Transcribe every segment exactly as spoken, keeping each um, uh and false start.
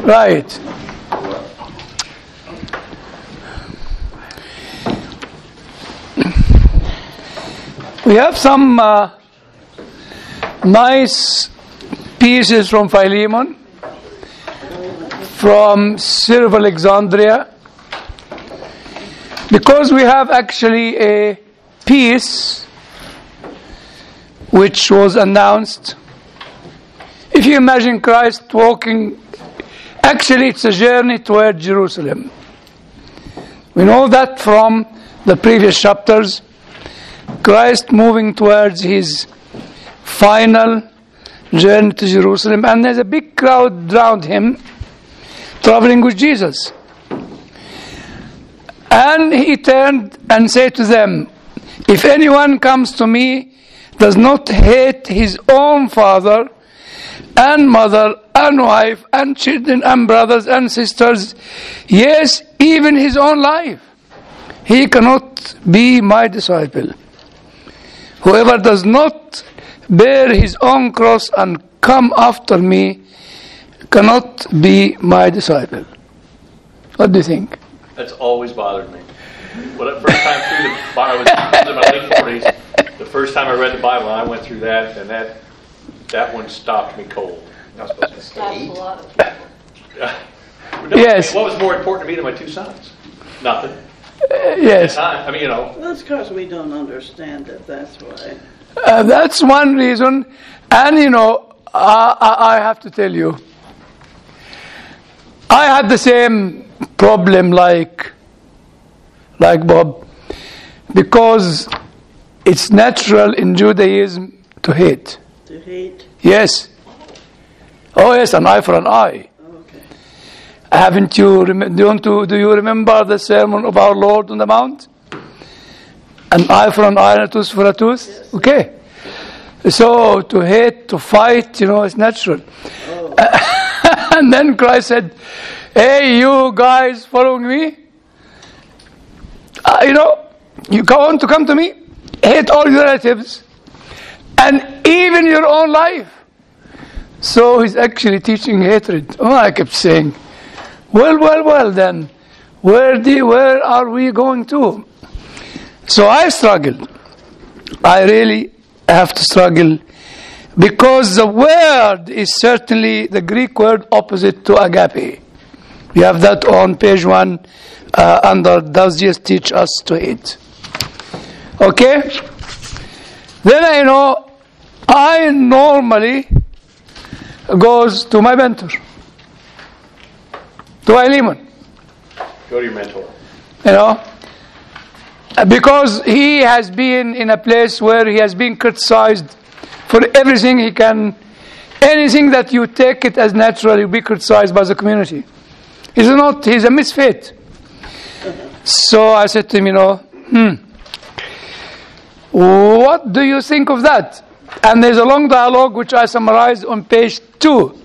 Right. We have some uh, nice pieces from Philemon, from Cyril of Alexandria, because we have actually a peace which was announced. If you imagine Christ walking, actually it's a journey toward Jerusalem. We know that from the previous chapters. Christ moving towards his final journey to Jerusalem, and there's a big crowd around him traveling with Jesus. And he turned and said to them, if anyone comes to me, does not hate his own father and mother and wife and children and brothers and sisters, yes, even his own life, he cannot be my disciple. Whoever does not bear his own cross and come after me cannot be my disciple. What do you think? That's always bothered me. Well, the first time through the Bible, I was in my late forties. The first time I read the Bible, I went through that, and that that one stopped me cold. Not supposed to Stops a eat. lot of people. No, Yes. What was more important to me than my two sons? Nothing. Uh, yes. I mean, you know. Well, that's because we don't understand it, that's why. Uh, that's one reason. And you know, I, I, I have to tell you, I had the same problem like, like Bob, because it's natural in Judaism to hate. To hate. Yes. Oh yes, an eye for an eye. Okay. Haven't you, rem- don't you, do you remember the sermon of our Lord on the Mount? An eye for an eye and a tooth for a tooth? Yes. Okay. So to hate, to fight, you know, it's natural. Oh. And then Christ said, hey, you guys following me? Uh, you know, you want to come to me? Hate all your relatives and even your own life. So he's actually teaching hatred. Oh, I kept saying, well, well, well, then, where do, where are we going to? So I struggled. I really have to struggle, because the word is certainly the Greek word opposite to agape. You have that on page one uh, under does Jesus teach us to hate? Okay? Then I know I normally goes to my mentor, to Philemon. Go to your mentor. You know, because he has been in a place where he has been criticized for everything he can. Anything that you take it as natural, you'll be criticized by the community. He's not, he's a misfit. So I said to him, you know, hmm, what do you think of that? And there's a long dialogue which I summarized on page two.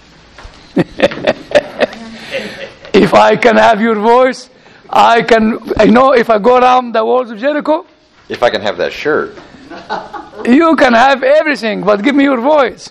If I can have your voice, I can, I know if I go around the walls of Jericho, If I can have that shirt. you can have everything, but give me your voice.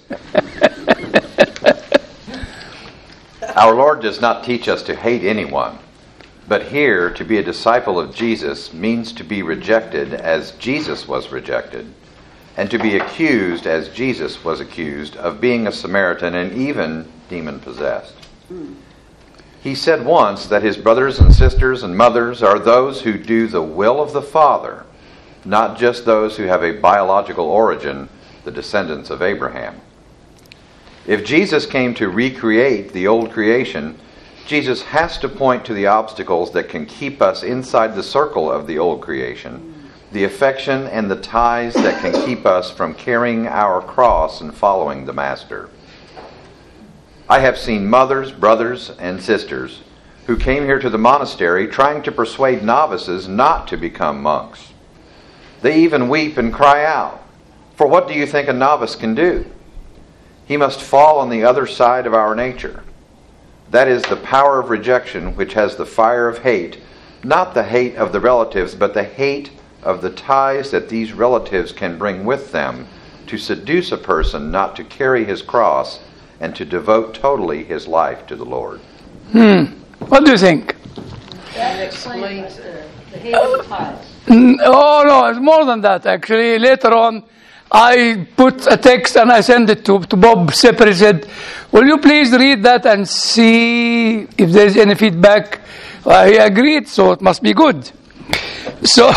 Our Lord does not teach us to hate anyone, but here to be a disciple of Jesus means to be rejected as Jesus was rejected, and to be accused as Jesus was accused of being a Samaritan and even demon-possessed. He said once that his brothers and sisters and mothers are those who do the will of the Father, not just those who have a biological origin, the descendants of Abraham. If Jesus came to recreate the old creation, Jesus has to point to the obstacles that can keep us inside the circle of the old creation, the affection and the ties that can keep us from carrying our cross and following the Master. I have seen mothers, brothers, and sisters who came here to the monastery trying to persuade novices not to become monks. They even weep and cry out, for what do you think a novice can do? He must fall on the other side of our nature. That is the power of rejection, which has the fire of hate, not the hate of the relatives, but the hate of the ties that these relatives can bring with them to seduce a person not to carry his cross and to devote totally his life to the Lord. Hmm. What do you think? That explains the, the hate of the tithes. Mm, Oh no, it's more than that actually. Later on, I put a text and I sent it to, to Bob separately. Said, will you please read that and see if there is any feedback? Uh, he agreed, so it must be good. So,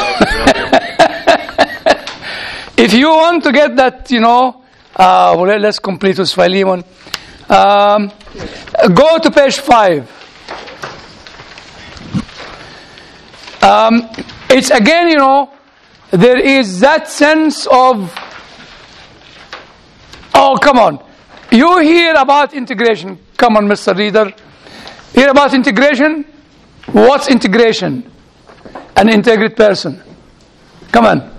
if you want to get that, you know, uh, well, let's complete with Philemon. Um, go to page five. Um, it's again, you know, there is that sense of, oh, come on. You hear about integration. Come on, Mister Reader. Hear about integration? What's integration? An integrate person. Come on.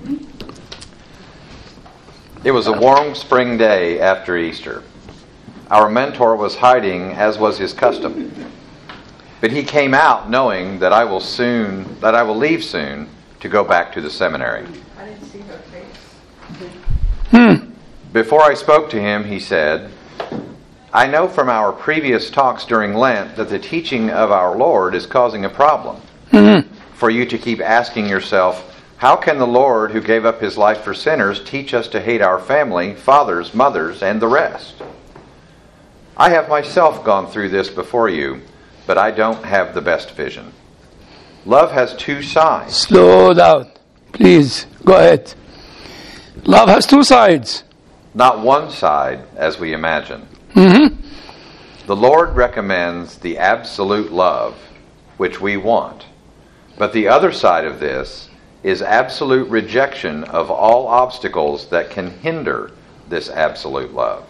It was a warm spring day after Easter. Our mentor was hiding, as was his custom. But he came out knowing that I will soon, that I will leave soon to go back to the seminary. I didn't see her face. Hmm. Before I spoke to him, he said, I know from our previous talks during Lent that the teaching of our Lord is causing a problem. Mm-hmm. For you to keep asking yourself, how can the Lord who gave up his life for sinners teach us to hate our family, fathers, mothers, and the rest? I have myself gone through this before you, but I don't have the best vision. Love has two sides. Slow down. Please, go ahead. Love has two sides. Not one side, as we imagine. Mm-hmm. The Lord recommends the absolute love, which we want. But the other side of this is absolute rejection of all obstacles that can hinder this absolute love.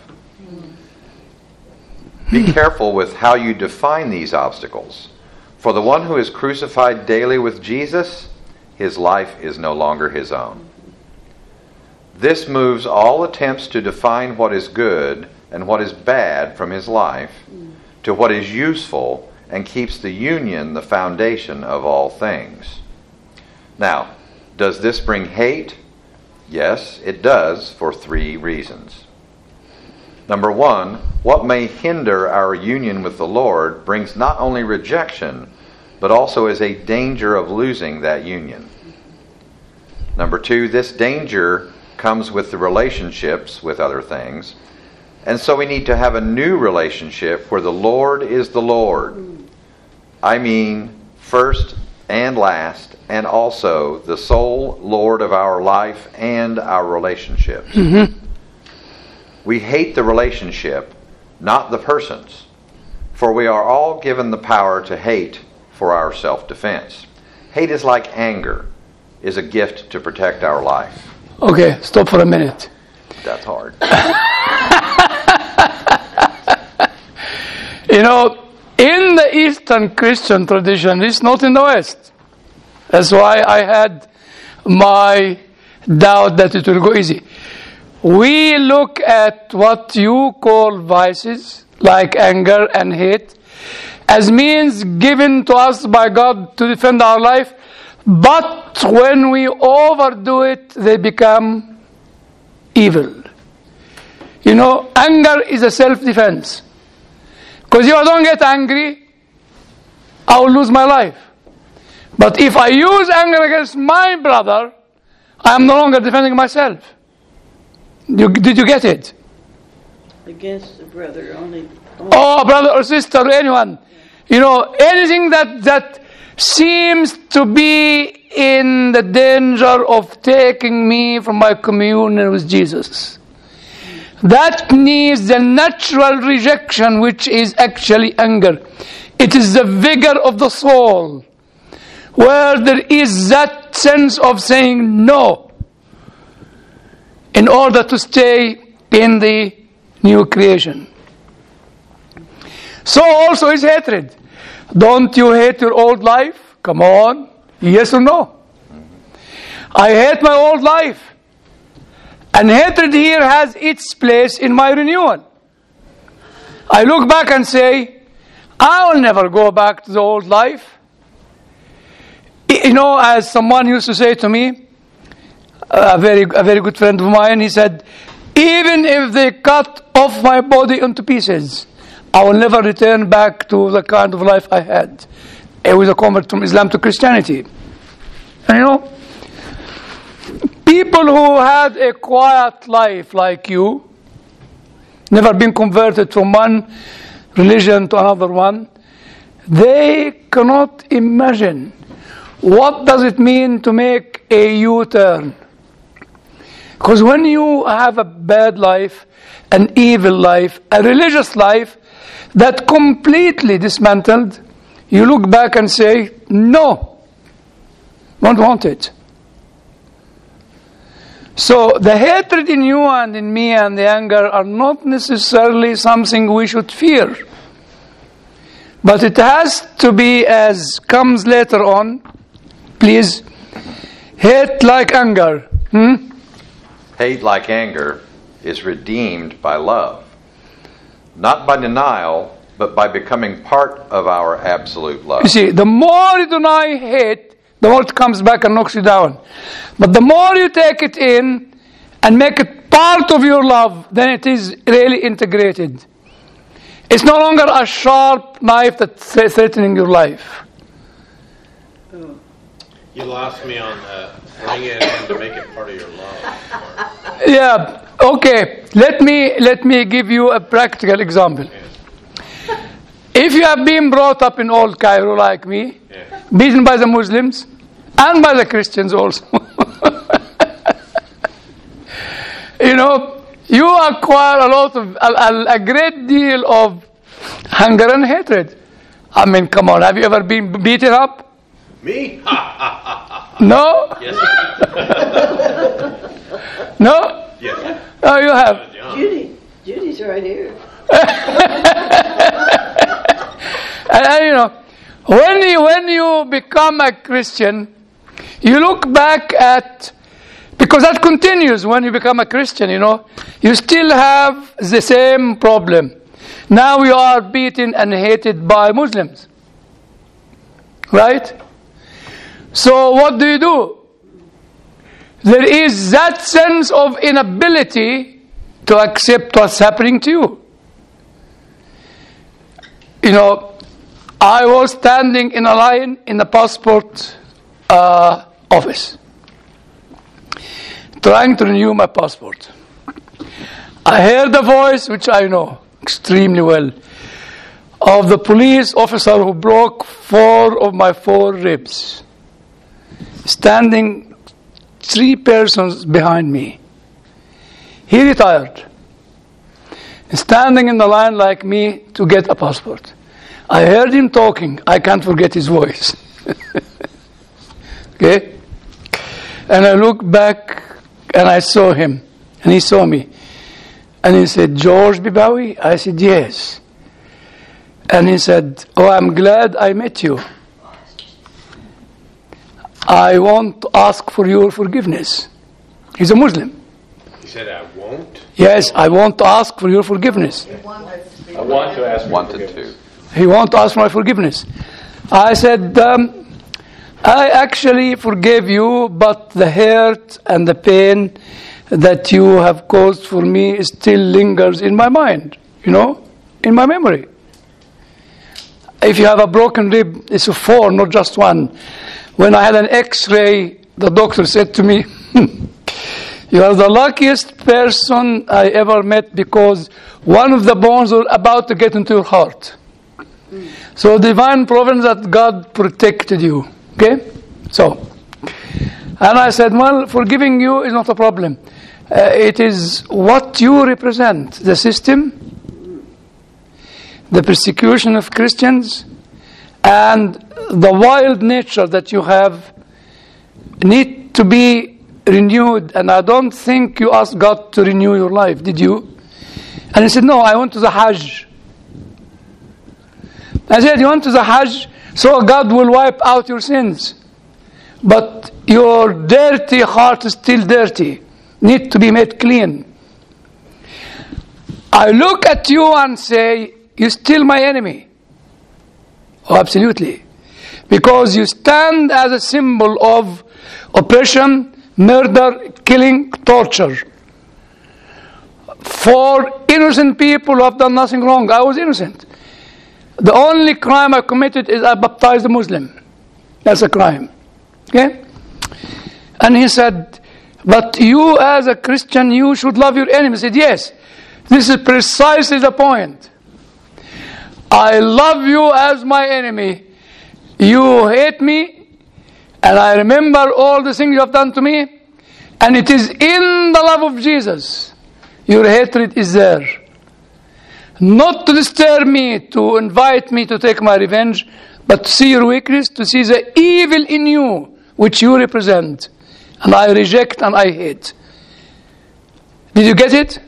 Be careful with how you define these obstacles. For the one who is crucified daily with Jesus, his life is no longer his own. This moves all attempts to define what is good and what is bad from his life to what is useful and keeps the union the foundation of all things. Now, does this bring hate? Yes, it does, for three reasons. Number one, what may hinder our union with the Lord brings not only rejection, but also is a danger of losing that union. Number two, this danger comes with the relationships with other things. And so we need to have a new relationship where the Lord is the Lord. I mean, first and last, and also the sole Lord of our life and our relationships. Mm-hmm. We hate the relationship, not the persons, for we are all given the power to hate for our self-defense. Hate is like anger, is a gift to protect our life. Okay, stop for a minute. That's hard. You know, in the Eastern Christian tradition, it's not in the West. That's why I had my doubt that it will go easy. We look at what you call vices, like anger and hate, as means given to us by God to defend our life. But when we overdo it, they become evil. You know, anger is a self-defense. Because if I don't get angry, I will lose my life. But if I use anger against my brother, I am no longer defending myself. You, did you get it? Against the brother only. only Oh, brother or sister, or anyone. You know, anything that, that seems to be in the danger of taking me from my communion with Jesus. That needs the natural rejection, which is actually anger. It is the vigor of the soul, where there is that sense of saying no, in order to stay in the new creation. So also is hatred. Don't you hate your old life? Come on. Yes or no? I hate my old life. And hatred here has its place in my renewal. I look back and say, I will never go back to the old life. You know, as someone used to say to me, a very, a very good friend of mine, he said, Even if they cut off my body into pieces, I will never return back to the kind of life I had. It was a convert from Islam to Christianity. And you know, people who had a quiet life like you, never been converted from one religion to another one, they cannot imagine what does it mean to make a U-turn. Because when you have a bad life, an evil life, a religious life that completely dismantled, you look back and say, no, don't want it. So the hatred in you and in me and the anger are not necessarily something we should fear. But it has to be, as comes later on, please, hate like anger. Hmm? Hate like anger is redeemed by love, not by denial, but by becoming part of our absolute love. You see, the more you deny hate, the more it comes back and knocks you down. But the more you take it in and make it part of your love, then it is really integrated. It's no longer a sharp knife that's threatening your life. You lost me on the bring it in to make it part of your love. Yeah, okay. Let me let me give you a practical example. Yeah. If you have been brought up in old Cairo like me, Yeah. beaten by the Muslims and by the Christians also, you know, you acquire a lot of a, a, a great deal of anger and hatred. I mean, come on, have you ever been beaten up? Me? Ha, ha, ha, ha. No? Yes. No? Yes. Oh, you have. Judy, Judy's right here. And, and you know, when you when you become a Christian, you look back at, because that continues when you become a Christian, you know, you still have the same problem. Now you are beaten and hated by Muslims. Right? So what do you do? There is that sense of inability to accept what's happening to you. You know, I was standing in a line in the passport uh, office, trying to renew my passport. I heard a voice, which I know extremely well, of the police officer who broke four of my four ribs, standing three persons behind me. He retired, standing in the line like me to get a passport. I heard him talking. I can't forget his voice. Okay? And I looked back and I saw him. And he saw me. And he said, George Bibawi? I said, yes. And he said, oh, I'm glad I met you. I want to ask for your forgiveness. He's a Muslim. He said, I won't? Yes, I want to ask for your forgiveness. I want to ask for Wanted forgiveness. to. He wants to ask for my forgiveness. I said, um, I actually forgave you, but the hurt and the pain that you have caused for me still lingers in my mind, you know, in my memory. If you have a broken rib, it's a four, not just one. When I had an x-ray, the doctor said to me, you are the luckiest person I ever met because one of the bones was about to get into your heart. So divine providence that God protected you. Okay? So, and I said, well, forgiving you is not a problem. Uh, it is what you represent, the system, the persecution of Christians, and the wild nature that you have need to be renewed. And I don't think you asked God to renew your life, did you? And he said, no, I went to the Hajj. I said, you went to the Hajj, so God will wipe out your sins. But your dirty heart is still dirty, need to be made clean. I look at you and say, you're still my enemy. Oh, absolutely. Because you stand as a symbol of oppression, murder, killing, torture. for innocent people who have done nothing wrong. I was innocent. The only crime I committed is I baptized a Muslim. That's a crime. Okay? And he said, but you as a Christian, you should love your enemies. I said, yes. This is precisely the point. I love you as my enemy. You hate me, and I remember all the things you have done to me, and it is in the love of Jesus. Your hatred is there. Not to disturb me, to invite me to take my revenge, but to see your weakness, to see the evil in you, which you represent. And I reject and I hate. Did you get it?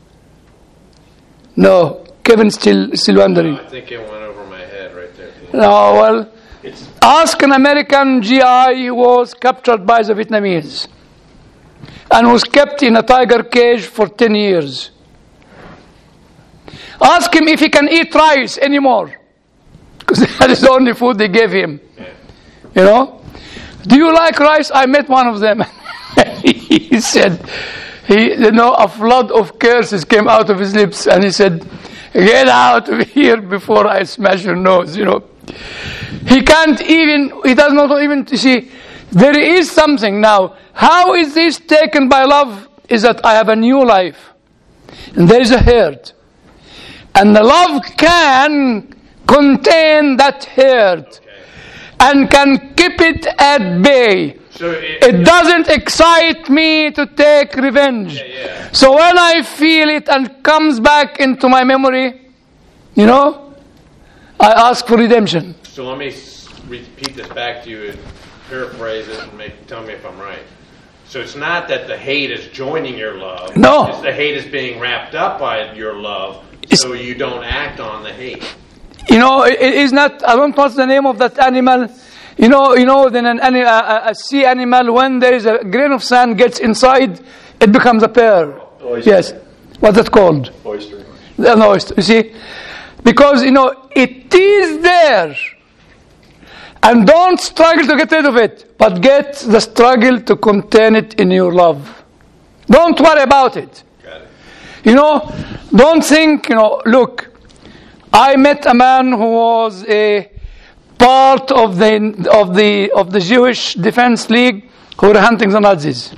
No. Kevin's still, still wondering. I think it went over my head right there. No, well, It's, ask an American G I who was captured by the Vietnamese and was kept in a tiger cage for ten years. Ask him if he can eat rice anymore, because that is the only food they gave him. You know? Do you like rice? I met one of them. He said, he, you know, a flood of curses came out of his lips, and he said, get out of here before I smash your nose, you know. He can't even, he does not even see, there is something now. How is this taken by love? Is that I have a new life. And there is a hurt. And the love can contain that hurt. Okay. And can keep it at bay. So it, It doesn't excite me to take revenge. Yeah, yeah. So when I feel it and comes back into my memory, you know, I ask for redemption. So let me s- repeat this back to you and paraphrase it and make, tell me if I'm right. So it's not that the hate is joining your love. No. It's the hate is being wrapped up by your love, It's- so you don't act on the hate. You know, it, it is not, I don't know what's the name of that animal. You know, you know, then an, ani- a, a sea animal, when there is a grain of sand gets inside, it becomes a pearl. Oyster. Yes. What's that called? oyster. An oyster. You see? Because, you know, it is there. And don't struggle to get rid of it, but get the struggle to contain it in your love. Don't worry about it. Got it. You know, don't think, you know, look, I met a man who was a part of the of the of the Jewish Defense League who were hunting the Nazis.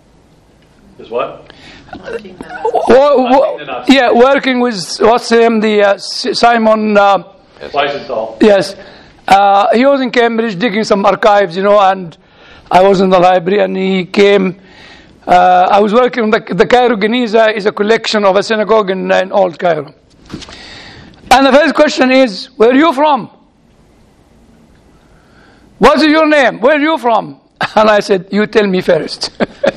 Is what? Hunting them. Wo- wo- Hunting the Nazis. yeah, working with what's his name, the uh, S- Simon. Uh, Wiesenthal. yes, uh, he was in Cambridge digging some archives, you know, and I was in the library, and he came. Uh, I was working on the, the Cairo Geniza is a collection of a synagogue in, in Old Cairo. And the first question is, where are you from? What is your name? Where are you from? And I said, you tell me first.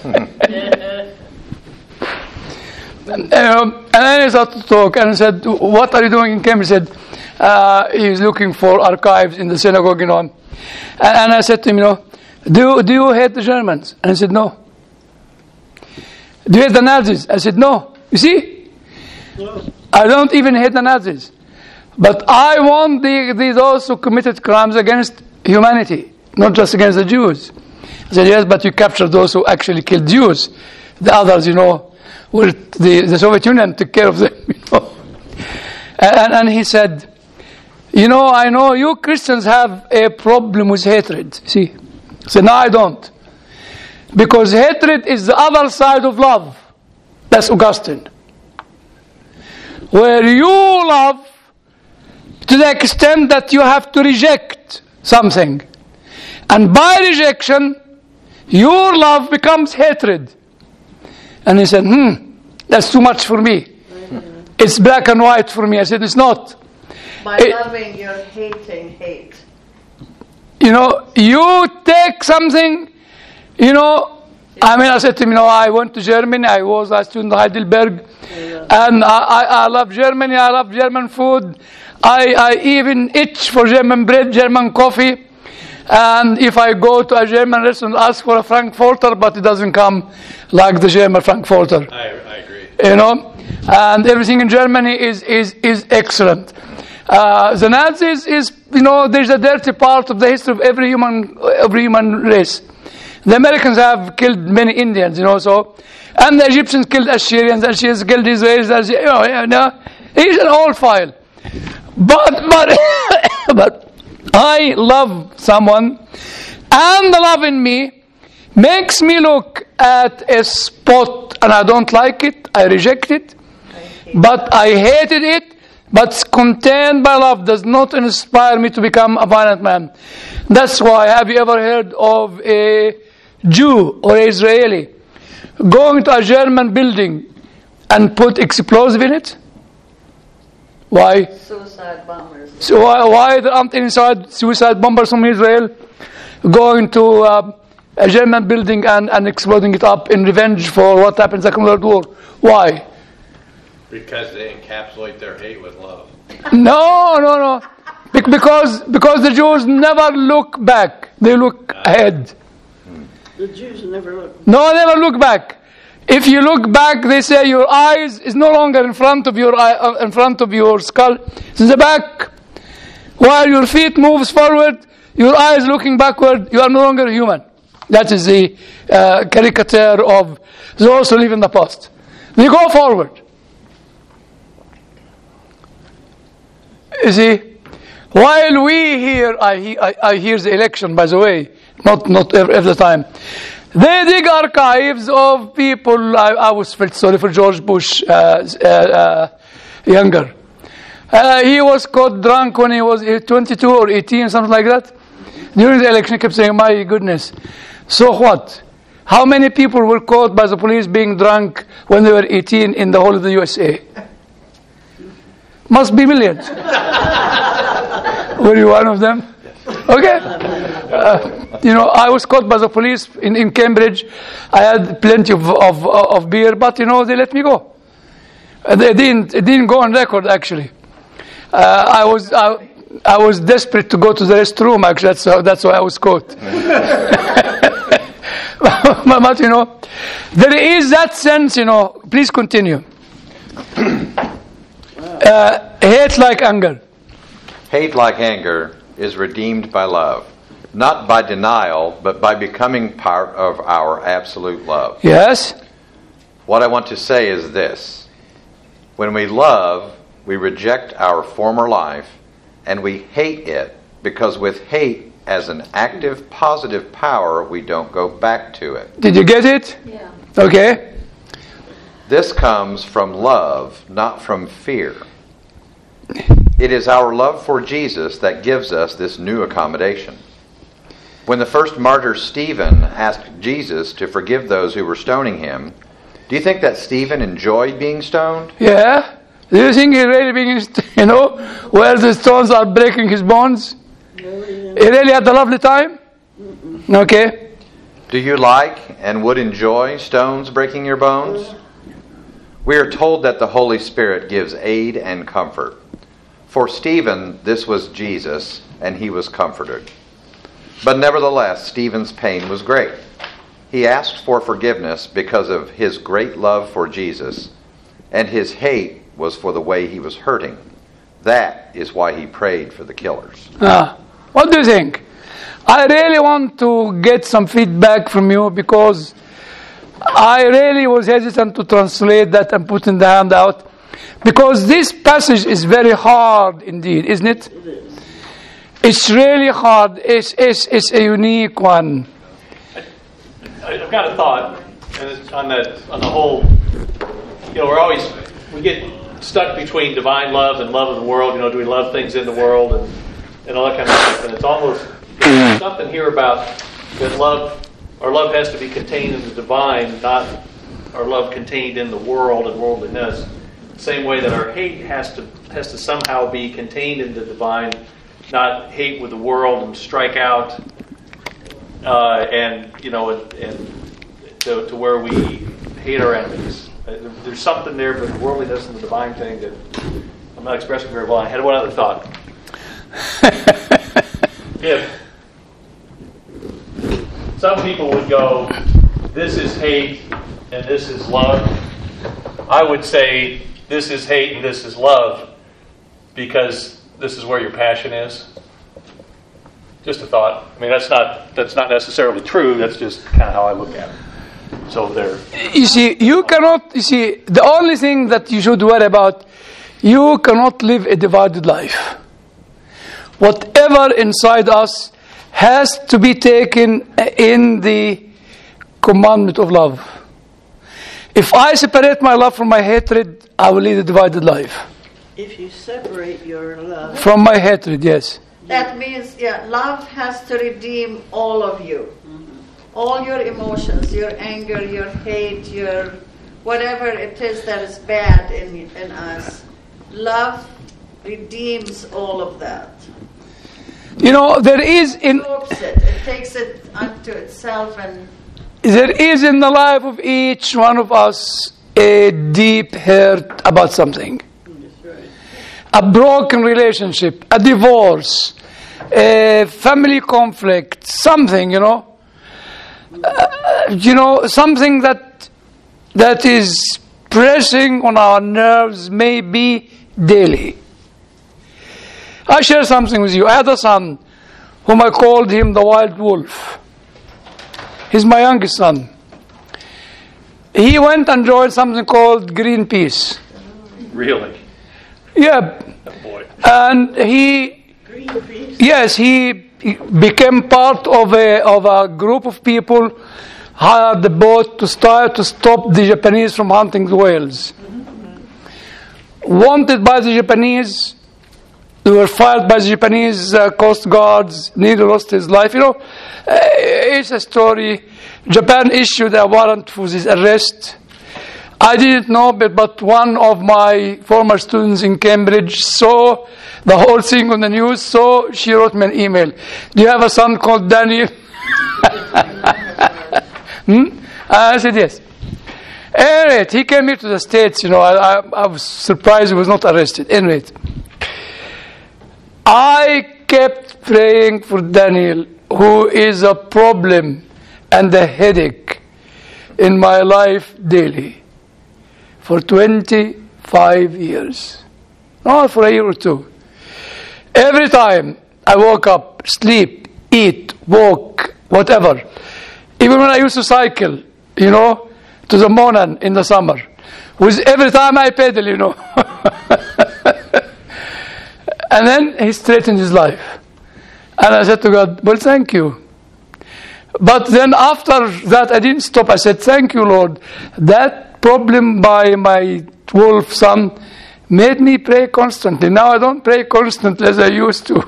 and, um, and then he started to talk and said, what are you doing in Cambridge? He said, uh, he's looking for archives in the synagogue, you know. And, and I said to him, you know, do, do you hate the Germans? And he said, no. Do you hate the Nazis? I said, no. You see? I don't even hate the Nazis. But I want the, the, those who committed crimes against humanity, not just against the Jews. I said, yes, but you captured those who actually killed Jews. The others, you know, were the, the Soviet Union took care of them, you know. And, and he said, you know, I know you Christians have a problem with hatred. See? I said, no, I don't. Because hatred is the other side of love. That's Augustine. Where you love to the extent that you have to reject something. And by rejection, your love becomes hatred. And he said, hmm, that's too much for me. Mm-hmm. It's black and white for me. I said, it's not. By It- loving, you're hating hate. You know, you take something, you know, I mean, I said to him, you know, I went to Germany, I was a student in Heidelberg, and I, I, I love Germany, I love German food, I, I even itch for German bread, German coffee, and if I go to a German restaurant, ask for a Frankfurter, but it doesn't come like the German Frankfurter. I, I agree. You know, and everything in Germany is is is excellent. Uh, the Nazis is, you know, there's a dirty part of the history of every human every human race. The Americans have killed many Indians, you know, so, and the Egyptians killed Assyrians, Assyrians killed Israelis, Assyrians, you know, you know, he's an old file. But, but, but I love someone, and the love in me makes me look at a spot and I don't like it, I reject it, but I hated it, but contained by love does not inspire me to become a violent man. That's why, have you ever heard of a Jew or Israeli going to a German building and put explosive in it? Why? Suicide bombers. So why, why there aren't inside suicide bombers from Israel going to uh, a German building and, and exploding it up in revenge for what happened in the Second World War? Why? Because they encapsulate their hate with love. No, no, no. Be- because because the Jews never look back; they look ahead. The Jews never look. No, never look back. If you look back, they say your eyes is no longer in front of your eye, uh, in front of your skull. It's in the back. While your feet moves forward, your eyes looking backward. You are no longer human. That is the uh, caricature of those who live in the past. They go forward. You see, while we hear, I, he- I, I hear the election, by the way, not not every, every time. They dig archives of people. I, I was felt sorry for George Bush, uh, uh, uh, younger. Uh, he was caught drunk when he was twenty-two or eighteen, something like that. During the election, he kept saying, "My goodness, so what? How many people were caught by the police being drunk when they were eighteen in the whole of the U S A?" Must be millions. Were you one of them? Okay. Uh, you know, I was caught by the police in, in Cambridge. I had plenty of, of of beer, but you know, they let me go. Uh, they didn't. It didn't go on record, actually. Uh, I was I, I was desperate to go to the restroom. Actually, that's how, that's why I was caught. but, but you know, there is that sense. You know, please continue. Uh, hate like anger. Hate like anger is redeemed by love, not by denial, but by becoming part of our absolute love. Yes. What I want to say is this. When we love, we reject our former life, and we hate it, because with hate as an active, positive power, we don't go back to it. Did you get it? Yeah. Okay. This comes from love, not from fear. It is our love for Jesus that gives us this new accommodation. When the first martyr Stephen asked Jesus to forgive those who were stoning him, do you think that Stephen enjoyed being stoned? Yeah. Do you think he really being, you know, where the stones are breaking his bones? He really had a lovely time? Okay. Do you like and would enjoy stones breaking your bones? We are told that the Holy Spirit gives aid and comfort. For Stephen, this was Jesus, and he was comforted. But nevertheless, Stephen's pain was great. He asked for forgiveness because of his great love for Jesus, and his hate was for the way he was hurting. That is why he prayed for the killers. Ah, what do you think? I really want to get some feedback from you, because I really was hesitant to translate that and put in the handout, because this passage is very hard indeed, isn't it? It is. It's really hard. It's, it's, it's a unique one. I've got a thought, and it's on the on the whole. You know, we're always we get stuck between divine love and love of the world. You know, do we love things in the world and and all that kind of stuff? And it's almost there's something here about that love. Our love has to be contained in the divine, not our love contained in the world and worldliness. Same way that our hate has to has to somehow be contained in the divine, not hate with the world and strike out, uh, and you know, and, and to, to where we hate our enemies. Uh, there, there's something there for the worldliness and the divine thing that I'm not expressing very well. I had one other thought. If some people would go, this is hate and this is love, I would say this is hate and this is love, because this is where your passion is. Just a thought. I mean, that's not that's not necessarily true. That's just kind of how I look at it. So there. You see, you cannot, you see, the only thing that you should worry about, you cannot live a divided life. Whatever inside us has to be taken in the commandment of love. If I separate my love from my hatred, I will lead a divided life. If you separate your love, From my hatred, yes. that means, yeah, love has to redeem all of you. All your emotions, your anger, your hate, your whatever it is that is bad in, in us. Love redeems all of that. You know, there is in Absorbs it. It takes it unto itself and there is in the life of each one of us a deep hurt about something. A broken relationship, a divorce, a family conflict, something, you know. Uh, you know, something that that is pressing on our nerves maybe daily. I share something with you. I had a son whom I called him the wild wolf. He's my youngest son. He went and joined something called Greenpeace. Really? Yeah. Oh boy. And he, Greenpeace. yes, he he became part of a of a group of people, hired the boat to start to stop the Japanese from hunting the whales. Wanted by the Japanese, they were fired by the Japanese uh, Coast Guards, nearly lost his life. You know, uh, it's a story. Japan issued a warrant for his arrest. I didn't know, but, but one of my former students in Cambridge saw the whole thing on the news, so she wrote me an email. Do you have a son called Daniel? hmm? I said yes. Anyway, he came here to the States, you know, I, I, I was surprised he was not arrested. Anyway, I kept praying for Daniel, who is a problem and a headache in my life daily. For twenty-five years. Not for a year or two. Every time I woke up, sleep, eat, walk, whatever. Even when I used to cycle, you know, to the Monan in the summer. With every time I pedal, you know. And then he straightened his life. And I said to God, well, thank you. But then after that, I didn't stop. I said, thank you, Lord. That problem by my wolf son made me pray constantly. Now I don't pray constantly as I used to.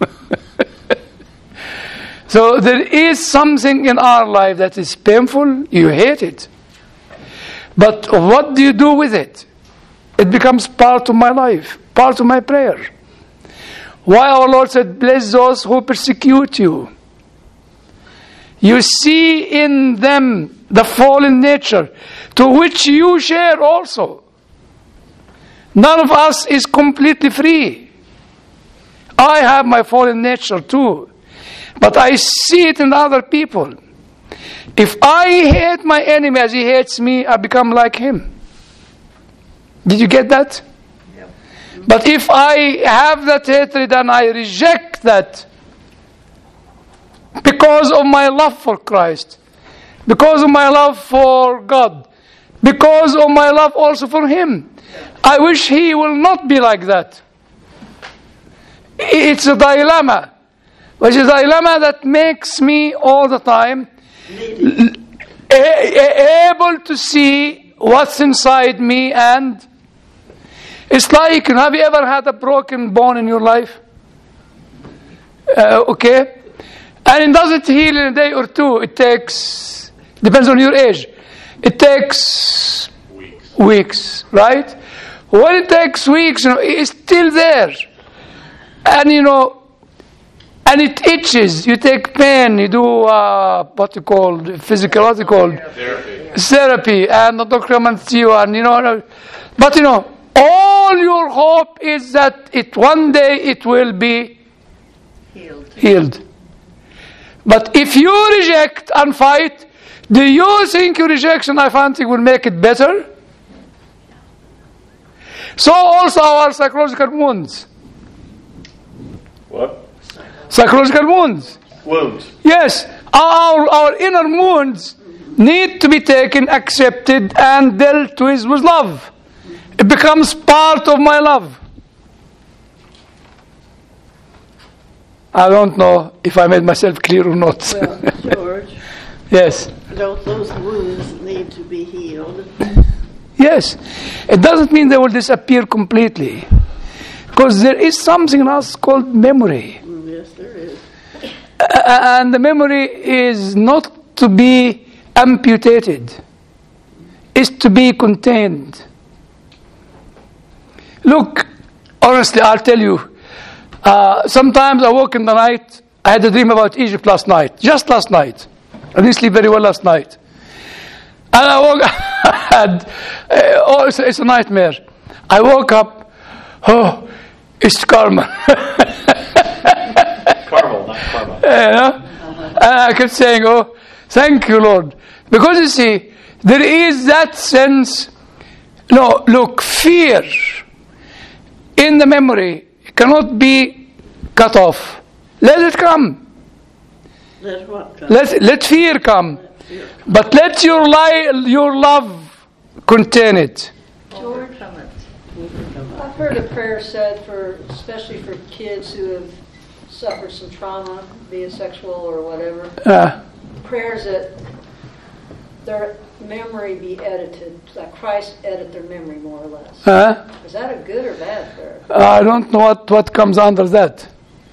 So there is something in our life that is painful. You hate it. But what do you do with it? It becomes part of my life, part of my prayer. Why our Lord said, bless those who persecute you. You see in them the fallen nature to which you share also. None of us is completely free. I have my fallen nature too, but I see it in other people. If I hate my enemy as he hates me, I become like him. Did you get that? Yeah. But if I have that hatred and I reject that, because of my love for Christ, because of my love for God, because of my love also for Him, I wish He will not be like that. It's a dilemma. It's a dilemma that makes me all the time able to see what's inside me. And it's like, have you ever had a broken bone in your life? Uh, okay? And it doesn't heal in a day or two. It takes, depends on your age. It takes Weeks. weeks, right? When it takes weeks, you know, it's still there. And, you know, and it itches. You take pain. You do, uh, what you call, physical, what you call? Therapy. Therapy. And the doctor comes to you, and, you know, but, you know, all your hope is that it one day it will be Healed. healed. But if you reject and fight, do you think your rejection, I think, will make it better? So also our psychological wounds. What? Psychological wounds. Wounds. Yes, our, our inner wounds need to be taken, accepted, and dealt with with love. It becomes part of my love. I don't know if I made myself clear or not. Well, George, Yes. those, those wounds need to be healed. Yes. It doesn't mean they will disappear completely. Because there is something else called memory. Mm, Yes, there is. Uh, and the memory is not to be amputated. It's to be contained. Look, honestly, I'll tell you, uh, sometimes I woke in the night, I had a dream about Egypt last night, just last night. I didn't sleep very well last night. And I woke and, uh, oh, it's, it's a nightmare. I woke up, oh, it's Carmel. Carmel, not Carmel. You know? And I kept saying, oh, thank you, Lord. Because you see, there is that sense, no, look, fear in the memory cannot be cut off. Let it come. Let what come? Let, let fear come. But let your, li- your love contain it. George, I've heard a prayer said for, especially for kids who have suffered some trauma, be it sexual or whatever. Uh, Prayers that their memory be edited, that Christ edit their memory more or less. uh, Is that a good or bad prayer? I don't know what, what comes under that.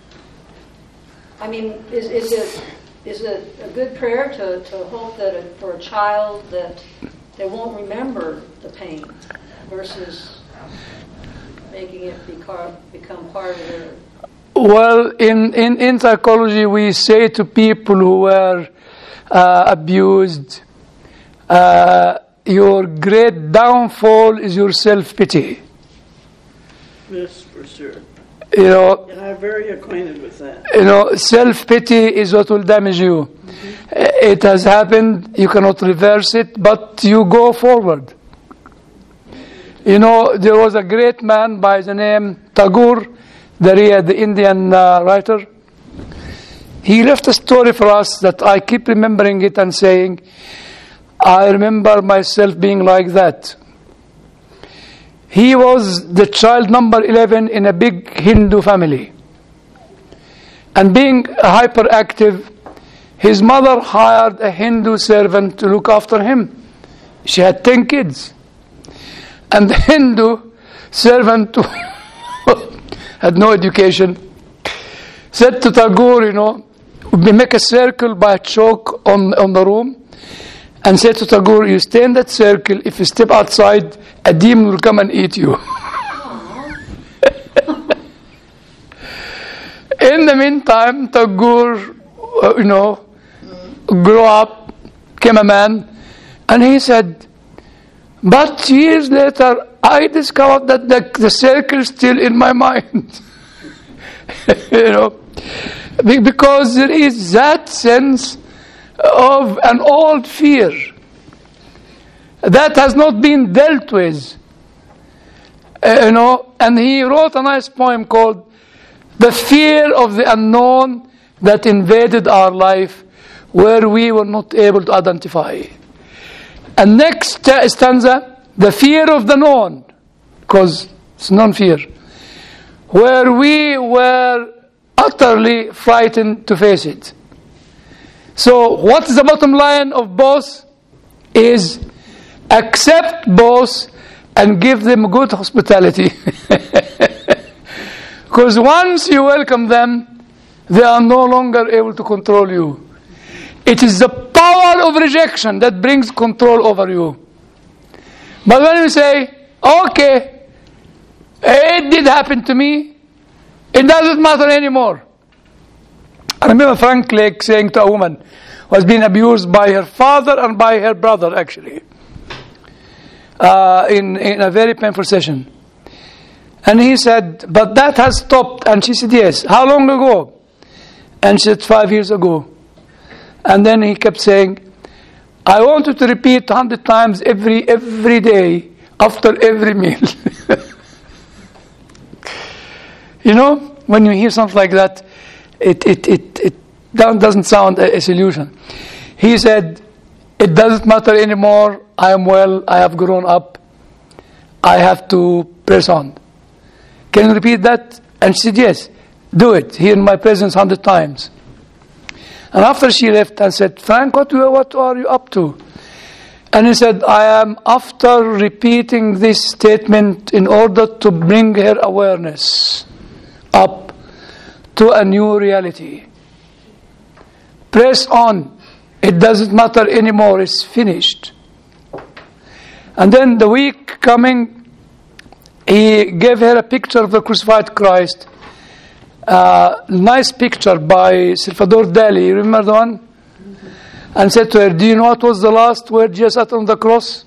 I mean, is, is it is it a good prayer to, to hope that it, for a child that they won't remember the pain versus making it becar- become part of their... Well, in, in, in psychology, we say to people who were uh, abused, uh, your great downfall is your self-pity. Yes, for sure. You know, And I'm very acquainted with that. you know, self-pity is what will damage you. Mm-hmm. It has happened, you cannot reverse it, but you go forward. You know, there was a great man by the name Tagore, the, the Indian uh, writer. He left a story for us that I keep remembering it and saying, I remember myself being like that. He was the child number eleven in a big Hindu family. And being hyperactive, his mother hired a Hindu servant to look after him. She had ten kids. And the Hindu servant had no education, said to Tagore, you know, we make a circle by a chalk on, on the room, and said to Tagore, you stay in that circle, if you step outside, a demon will come and eat you. In the meantime, Tagore, uh, you know, grew up, became a man, and he said, but years later, I discovered that the, the circle is still in my mind. You know, because there is that sense of an old fear that has not been dealt with. Uh, you know, and he wrote a nice poem called The Fear of the Unknown That Invaded Our Life, where we were not able to identify. And next stanza, the fear of the known, because it's non-fear, where we were utterly frightened to face it. So what is the bottom line of both is accept both and give them good hospitality. Because once you welcome them, they are no longer able to control you. It is the power of rejection that brings control over you. But when you say, okay, it did happen to me, it doesn't matter anymore. I remember Frank Lake saying to a woman who was being abused by her father and by her brother, actually, uh, in, in a very painful session. And he said, but that has stopped. And she said, yes. How long ago? And she said, five years ago. And then he kept saying, I want you to repeat a hundred times every every day after every meal. You know, when you hear something like that, it, it, it, it doesn't sound a, a solution. He said, it doesn't matter anymore. I am well. I have grown up. I have to press on. Can you repeat that? And she said, yes, do it. Here in my presence hundred times. And after she left, I said, Frank, what, what are you up to? And he said, I am after repeating this statement in order to bring her awareness up to a new reality. Press on. It doesn't matter anymore. It's finished. And then the week coming, he gave her a picture of the crucified Christ. Uh, nice picture by Salvador Dali. You remember the one? And said to her, do you know what was the last word Jesus uttered on the cross?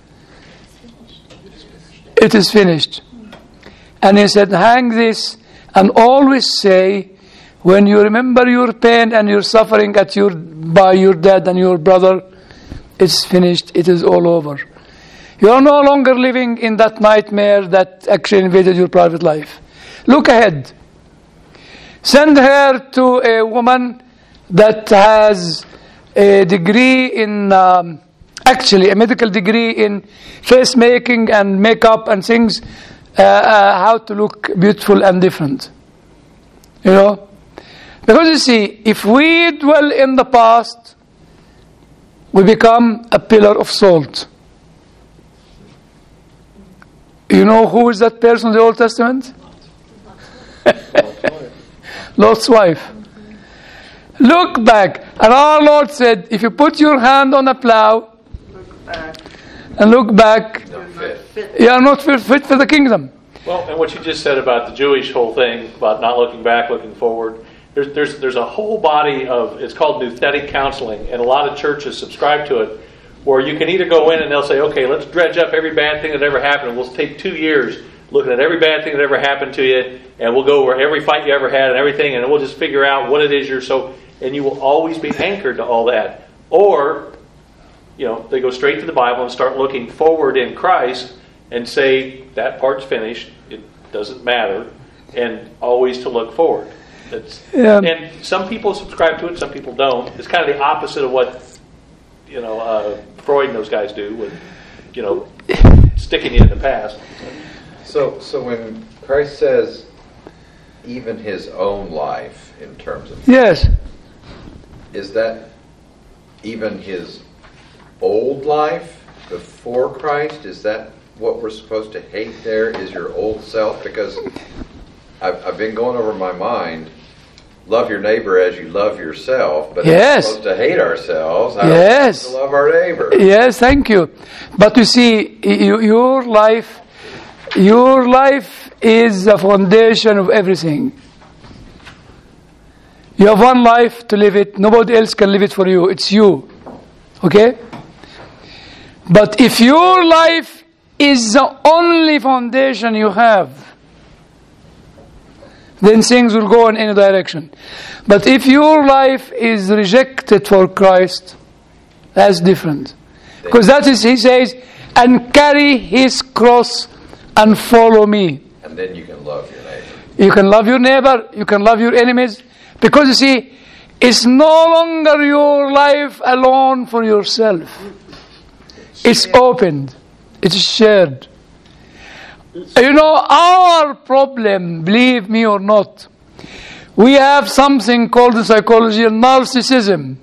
It is finished. And he said, hang this and always say, when you remember your pain and your suffering at your by your dad and your brother, it's finished. It is all over. You are no longer living in that nightmare that actually invaded your private life. Look ahead. Send her to a woman that has a degree in, um, actually a medical degree in face making and makeup and things, uh, uh, how to look beautiful and different. You know? Because you see, if we dwell in the past, we become a pillar of salt. You know who is that person in the Old Testament? Lot's wife. Look back. And our Lord said, if you put your hand on a plow Look back. and look back, you are not fit, fit for the kingdom. Well, and what you just said about the Jewish whole thing, about not looking back, looking forward, there's there's there's a whole body of, it's called nouthetic counseling, and a lot of churches subscribe to it, where you can either go in and they'll say, okay, let's dredge up every bad thing that ever happened, and we'll take two years looking at every bad thing that ever happened to you, and we'll go over every fight you ever had and everything, and we'll just figure out what it is you're so, and you will always be anchored to all that. Or, you know, they go straight to the Bible and start looking forward in Christ and say, that part's finished, it doesn't matter, and always to look forward. That's, Yeah. And some people subscribe to it, some people don't. It's kind of the opposite of what, you know, uh, Freud and those guys do with, you know, sticking you in the past. So, so when Christ says, even his own life, in terms of, Yes. is that even his old life before Christ? Is that what we're supposed to hate there? Is your old self? Because I've, I've been going over my mind, love your neighbor as you love yourself, but Yes. we're supposed to hate ourselves. How Yes. are we supposed to love our neighbor? Yes, thank you. But you see, you, your life, your life is the foundation of everything. You have one life to live it. Nobody else can live it for you. It's you. Okay? But if your life is the only foundation you have, then things will go in any direction. But if your life is rejected for Christ, that's different. Because that is, he says, and carry his cross and follow me. And then you can love your neighbor. You can love your neighbor, you can love your enemies. Because you see, it's no longer your life alone for yourself. It's opened. It's shared. You know, our problem, believe me or not, we have something called in psychology narcissism.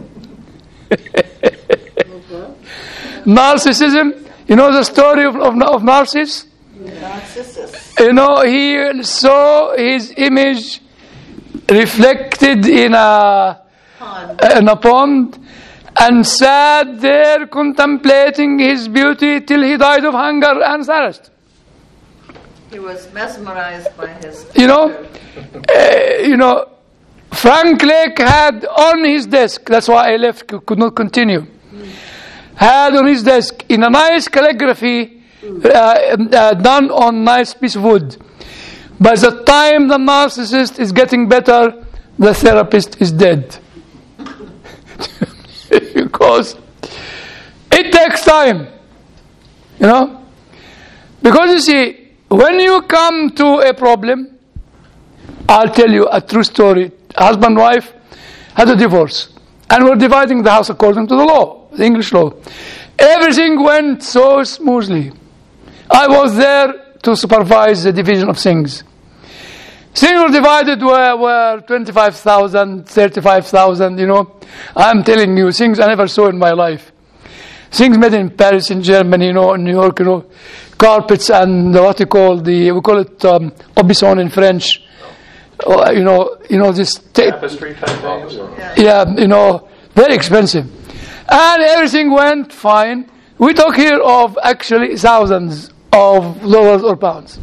Narcissism, you know the story of, of, of Narcissus? Narcissus. You know, he saw his image reflected in a, Pond. in a pond and sat there contemplating his beauty till he died of hunger and thirst. He was mesmerized by his You know, picture. uh, you know, Frank Lake had on his desk, that's why I left, could not continue, had on his desk in a nice calligraphy uh, uh, done on nice piece of wood. By the time the narcissist is getting better, the therapist is dead. Because it takes time, you know. Because you see, when you come to a problem, I'll tell you a true story. husband and wife had a divorce. And we're dividing the house according to the law, the English law. Everything went so smoothly. I was there to supervise the division of things. Things were divided were, were twenty-five thousand, thirty-five thousand, you know. I'm telling you, things I never saw in my life. Things made in Paris, in Germany, you know, in New York, you know, carpets and what you call the, we call it um, aubusson in French. Uh, you know, you know this ta- Tapestry type things? Or? yeah, you know, very expensive, and everything went fine. We talk here of actually thousands of dollars or pounds.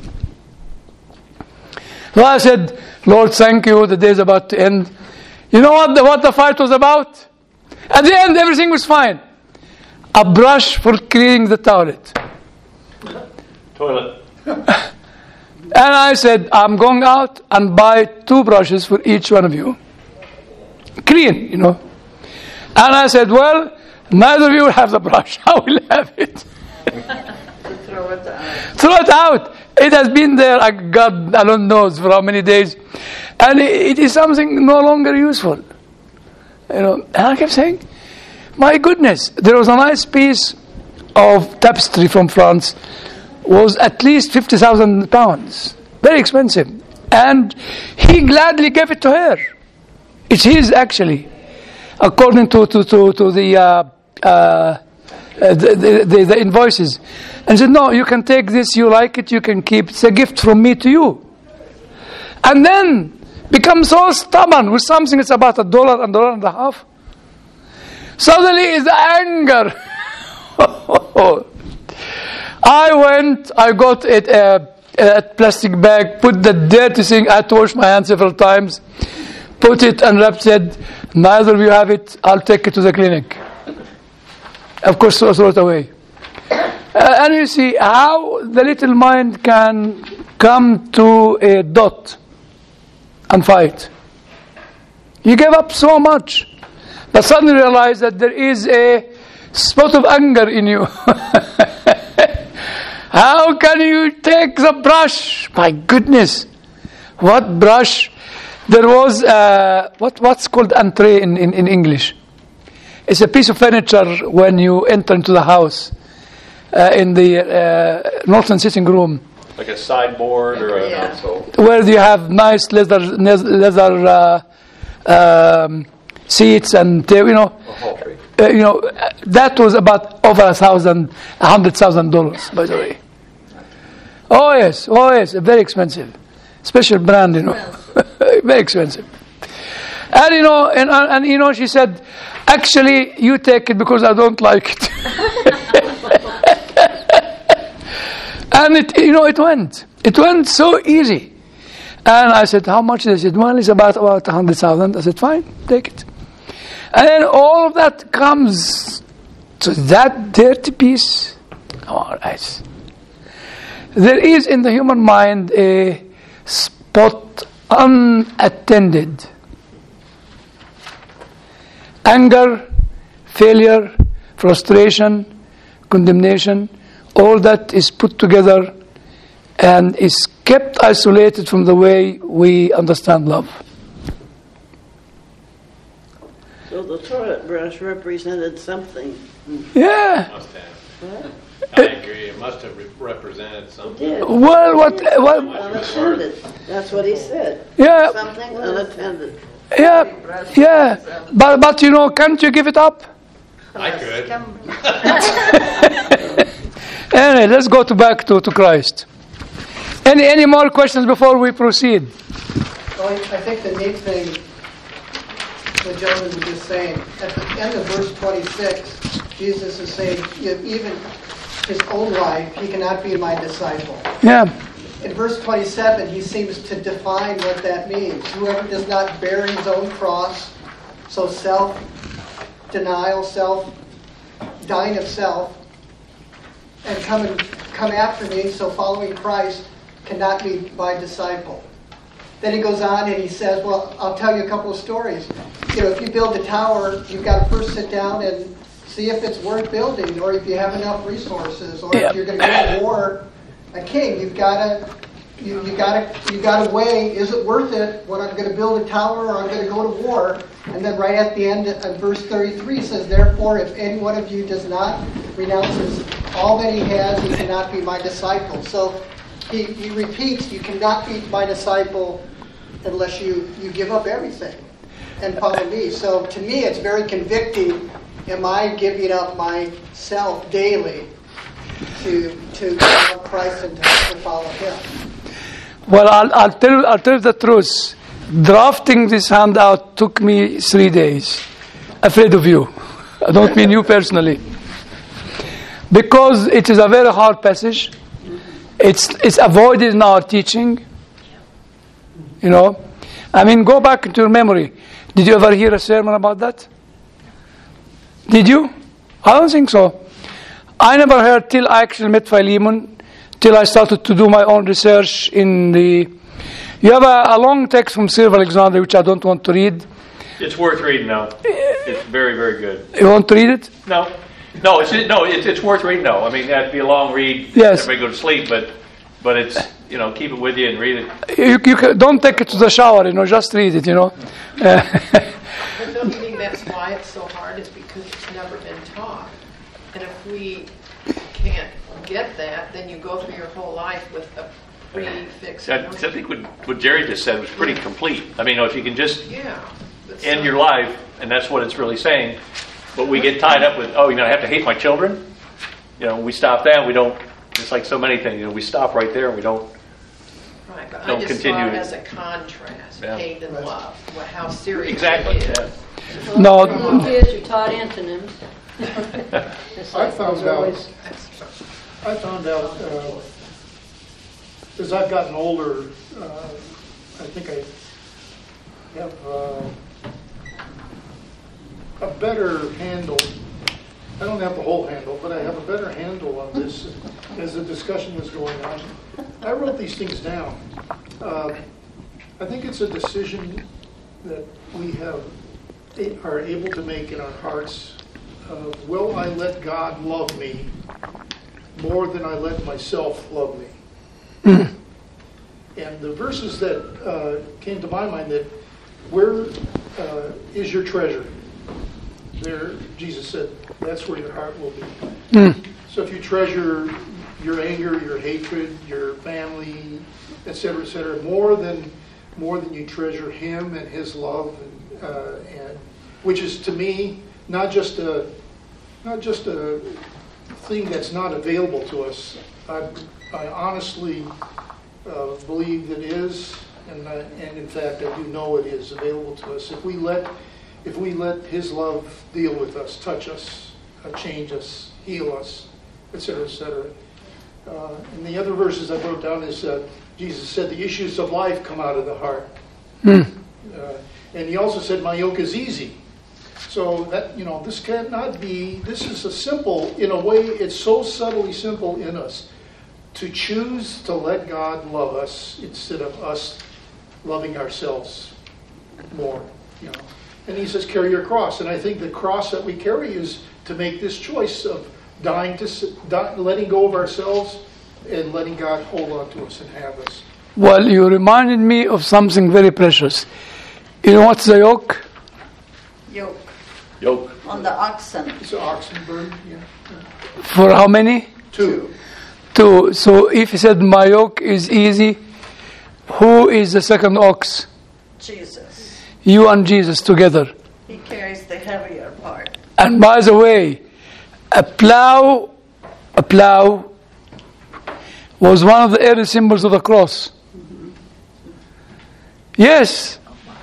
So I said, Lord, thank you. The day is about to end. You know what the, what the fight was about? At the end, everything was fine. A brush for cleaning the toilet. Toilet. And I said, I'm going out and buy two brushes for each one of you. Clean, you know. And I said, well, neither of you will have the brush. I will have it. Throw it out. Throw it out. It has been there, I God alone knows for how many days. And it, it is something no longer useful. You know, and I kept saying, my goodness, there was a nice piece of tapestry from France, was at least fifty thousand pounds. Very expensive. And he gladly gave it to her. It's his, actually, according to, to, to, to the, uh, uh, the, the, the invoices. And said, no, you can take this, you like it, you can keep it. It's a gift from me to you. And then become so stubborn with something that's about a dollar and a dollar and a half. Suddenly is anger. I went, I got it, a, a plastic bag, put the dirty thing, I had to wash my hands several times, put it and wrapped it, neither of you have it, I'll take it to the clinic. Of course, throw it away. Uh, and you see how the little mind can come to a dot and fight. You gave up so much, but suddenly realize that there is a spot of anger in you. How can you take the brush? My goodness, what brush? There was uh, what what's called entree in, in, in English. It's a piece of furniture when you enter into the house. Uh, in the uh, northern sitting room, Like a sideboard or a Yeah. console. where you have nice leather leather uh, um, seats and uh, you know, Upholstery. uh, you know uh, that was about over a thousand, a hundred thousand dollars, by the way. Oh yes, oh yes, very expensive, special brand, you know, very expensive. And you know, and and you know, she said, actually, you take it because I don't like it. And it, you know, it went. It went so easy. And I said, how much is it? Well, it's about about a hundred thousand. I said, fine, take it. And then all of that comes to that dirty piece. All right. There is in the human mind a spot unattended. Anger, failure, frustration, condemnation, all that is put together and is kept isolated from the way we understand love. So the toilet brush represented something. Yeah. Must have. I agree. It must have re- represented It something. did. Well, what, what, Unattended. That's what he said. yeah, Something unattended. yeah, yeah. But, but you know, can't you give it up? I could. Anyway, let's go to back to, to Christ. Any any more questions before we proceed? Well, I I think the neat thing the gentleman was just saying, at the end of verse twenty-six, Jesus is saying, even his own life, he cannot be my disciple. Yeah, In verse twenty-seven, he seems to define what that means. Whoever does not bear his own cross, so self-denial, self-dying of self, and come and come after me, so following Christ cannot be my disciple. Then he goes on and he says, well, I'll tell you a couple of stories. You know, if you build a tower, you've got to first sit down and see if it's worth building, or if you have enough resources, or Yeah. if you're going to go to war, a king, you've got to you, you gotta you gotta weigh, is it worth it when I'm going to build a tower or I'm going to go to war? And then right at the end of verse thirty-three says, therefore, if any one of you does not renounce his, all that he has, he cannot be my disciple. So he, he repeats, you cannot be my disciple unless you, you give up everything and follow me. So to me, it's very convicting. Am I giving up myself daily to to follow Christ and to, to follow Him? Well, I'll, I'll tell you, I'll tell you the truth. Drafting this handout took me three days. Afraid of you. I don't mean you personally. Because it is a very hard passage. It's it's avoided in our teaching. You know? I mean, go back into your memory. Did you ever hear a sermon about that? Did you? I don't think so. I never heard till I actually met Philemon, till I started to do my own research in the... You have a, a long text from Sir Alexander, which I don't want to read. It's worth reading, though. It's very, very good. You want to read it? No. No, it's no, it's, it's worth reading, though. I mean, that'd be a long read. Yes. Everybody go to sleep, but but it's, you know, keep it with you and read it. You, you can, don't take it to the shower, you know, just read it, you know. Uh, But don't you think that's why it's so hard? Is because it's never been taught. And if we can't get that, then you go through your whole life with a prefix. I, I think what, what Jerry just said was pretty complete. I mean, you know, if you can just Yeah. That's end not- your life, and that's what it's really saying. But we get tied up with, oh, you know, I have to hate my children. You know, we stop that. We don't. It's like so many things. You know, we stop right there. and We don't. Right, but don't I just continue saw it it. as a contrast, Yeah. hate and love, what, how serious Exactly. it is. Yeah. Well, No. little kids are taught antonyms. It's I like found those are out- always- I found out uh, as I've gotten older, uh, I think I have uh, a better handle. I don't have the whole handle, but I have a better handle on this as the discussion was going on. I wrote these things down. Uh, I think it's a decision that we have are able to make in our hearts. Uh, will I let God love me more than I let myself love me? And the verses that uh, came to my mind, that where uh, is your treasure? There, Jesus said, that's where your heart will be. So if you treasure your anger, your hatred, your family, et cetera, et cetera, more than more than you treasure Him and His love, and, uh, and which is to me not just a not just a thing that's not available to us. I, I honestly uh, believe that it is, and I, and in fact I do know it is available to us if we let if we let His love deal with us, touch us, uh, change us, heal us, et cetera, et cetera. Uh, and the other verses I wrote down is uh, Jesus said the issues of life come out of the heart. Uh, and He also said, my yoke is easy. So that, you know, this cannot be, this is a simple, in a way, it's so subtly simple in us to choose to let God love us instead of us loving ourselves more, you know. And He says, carry your cross. And I think the cross that we carry is to make this choice of dying to, die, letting go of ourselves and letting God hold on to us and have us. well, you reminded me of something very precious. You know what's the yoke? Yoke Yoke. on the oxen. It's an oxen burden, yeah. For how many? Two. Two. So if He said, my yoke is easy, who is the second ox? Jesus. You and Jesus together. He carries the heavier part. And by the way, a plow, a plow was one of the early symbols of the cross. Yes.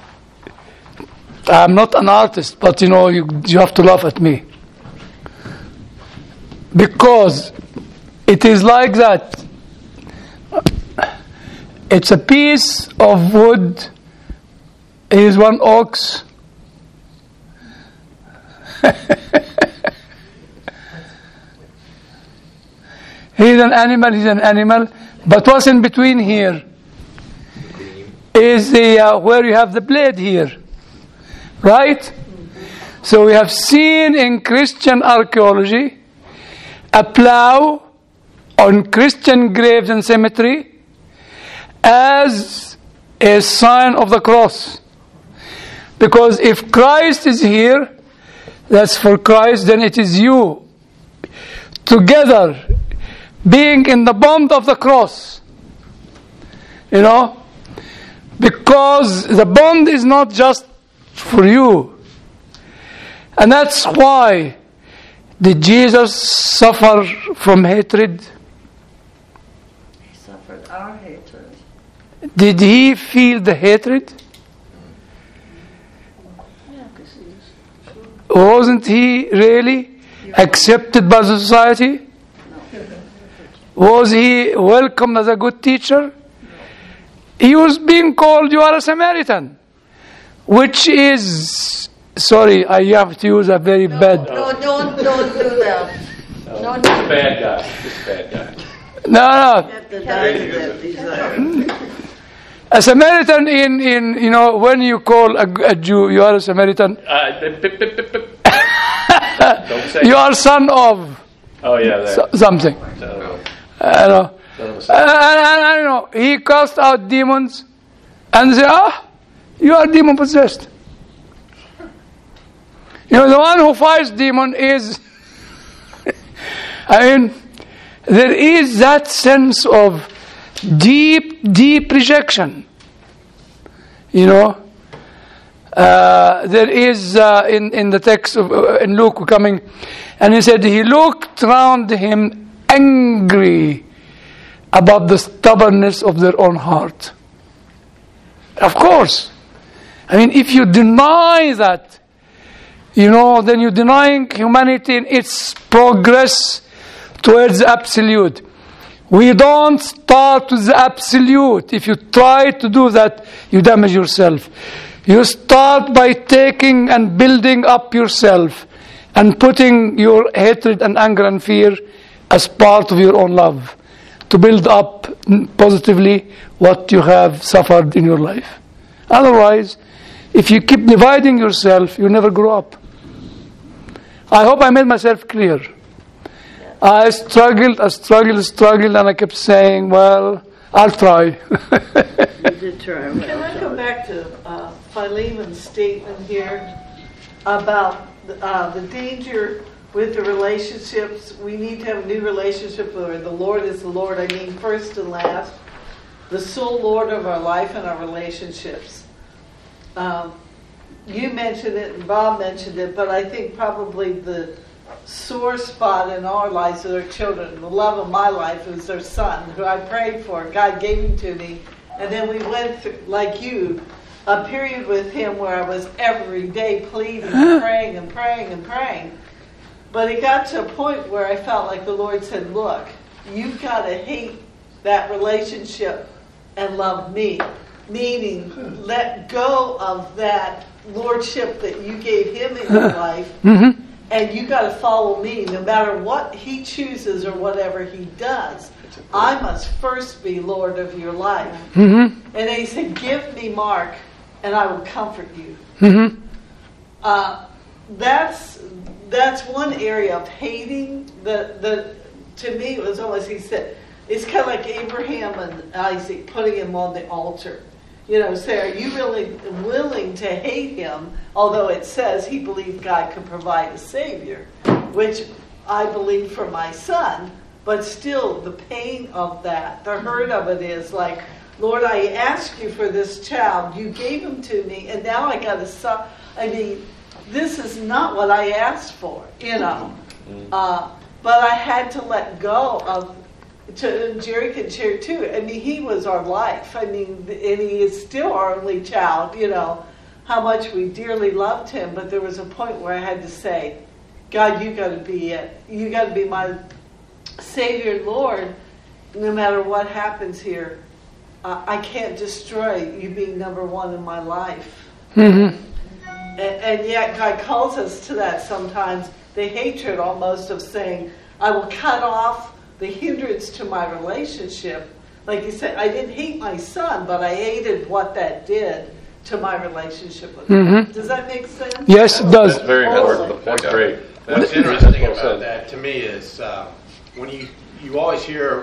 I'm not an artist, but you know, you, you have to laugh at me. Because it is like that. It's a piece of wood. Here's one ox. He's an animal, he's an animal. But what's in between here is the uh, where you have the blade here. Right? So we have seen in Christian archaeology a plow on Christian graves and cemetery, as a sign of the cross. Because if Christ is here, that's for Christ, then it is you. Together, being in the bond of the cross. You know? Because the bond is not just for you. And that's why did Jesus suffer from hatred? He suffered our hatred. Did he feel the hatred? Yeah, because he was Wasn't he really accepted by the society? Was he welcomed as a good teacher? He was being called, you are a Samaritan, which is, sorry, I have to use a very No, bad. no, don't, don't do that. No, Just a bad guy. Just a bad guy. No, no. Have to die to that desire. A Samaritan in, in, you know, when you call a, a Jew, you are a Samaritan. Uh, pip, pip, pip, pip, pip. Don't say You are son of Oh, yeah, that. so- something. So, I know. son of a And, son. and, and, and, you know, he cast out demons and say, ah, you are demon possessed. You know, the one who fights demon is, I mean, there is that sense of deep, deep rejection. You know, uh, there is uh, in in the text of uh, in Luke coming, and he said he looked round him angry about the stubbornness of their own heart. Of course, I mean, if you deny that, you know, then you're denying humanity in its progress towards the absolute. We don't start with the absolute. If you try to do that, you damage yourself. You start by taking and building up yourself and putting your hatred and anger and fear as part of your own love to build up positively what you have suffered in your life. Otherwise, if you keep dividing yourself, you never grow up. I hope I made myself clear. I struggled, I struggled, struggled, and I kept saying, well, I'll try. You did try. Can I come back to uh, Philemon's statement here about uh, the danger with the relationships? We need to have a new relationship where the Lord is the Lord. I mean, first and last, the sole Lord of our life and our relationships. Um, you mentioned it and Bob mentioned it, but I think probably the sore spot in our lives with our children, the love of my life is their son, who I prayed for. God gave him to me. And then we went through, like you, a period with him where I was every day pleading and praying and praying and praying. But it got to a point where I felt like the Lord said, look, you've got to hate that relationship and love me. Meaning, let go of that lordship that you gave him in your life. Mm-hmm. And you got to follow me no matter what he chooses or whatever he does. I must first be Lord of your life. Mm-hmm. And then he said, give me Mark and I will comfort you. Mm-hmm. Uh, that's that's one area of hating. The, the, to me, it was almost, he said, it's kind of like Abraham and Isaac putting him on the altar. You know, say, are you really willing to hate him? Although it says he believed God could provide a Savior, which I believe for my son. But still, the pain of that, the hurt of it is like, Lord, I asked you for this child. You gave him to me, and now I got to suffer. I mean, this is not what I asked for, you know. Uh, but I had to let go of. To, and Jerry can share too. I mean, he was our life. I mean, and he is still our only child. You know how much we dearly loved him. But there was a point where I had to say, God, you got to be it. You got to be my Savior and Lord. No matter what happens here, uh, I can't destroy you being number one in my life. Mm-hmm. And, and yet God calls us to that sometimes. The hatred almost of saying, I will cut off the hindrance to my relationship. Like you said, I didn't hate my son, but I hated what that did to my relationship with him. Mm-hmm. Does that make sense? Yes, it does. That's very important. That's great. What's interesting about that to me is uh, when you you always hear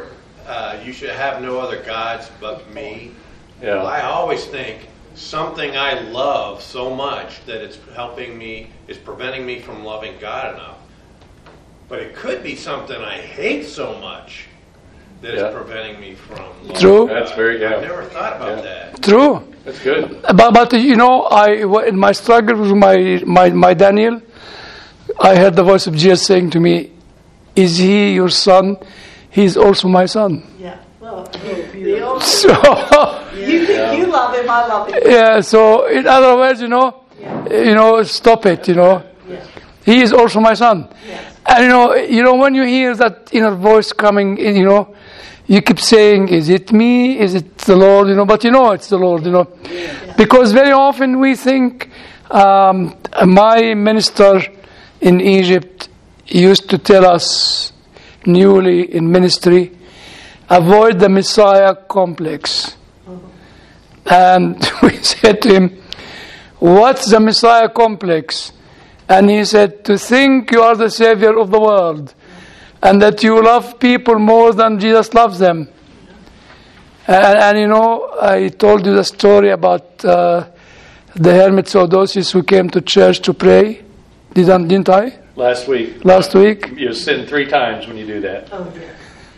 uh, you should have no other gods but me. Yeah. Well, I always think something I love so much that it's helping me, is preventing me from loving God enough. But it could be something I hate so much that Yeah. is preventing me from loving True. God. That's very- yeah. I've never thought about Yeah. that. True. That's good. But, but you know, I in my struggle with my, my, my Daniel, I heard the voice of Jesus saying to me, "Is he your son? He is also my son." Yeah. Well, the old, So, you think you love him, I love him. yeah. So, in other words, you know, you know, stop it. You know, he is also my son. And you know, you know, when you hear that inner voice coming in, you know, you keep saying, "Is it me? Is it the Lord?" You know, but you know it's the Lord. You know, because very often we think. Um, my minister in Egypt used to tell us, newly in ministry, avoid the Messiah complex. And we said to him, "What's the Messiah complex?" And he said, "To think you are the Savior of the world, and that you love people more than Jesus loves them." And, and you know, I told you the story about uh, the hermit Theodosius who came to church to pray. Didn't, didn't I? Last week. Last week. You sin three times when you do that. Oh, dear.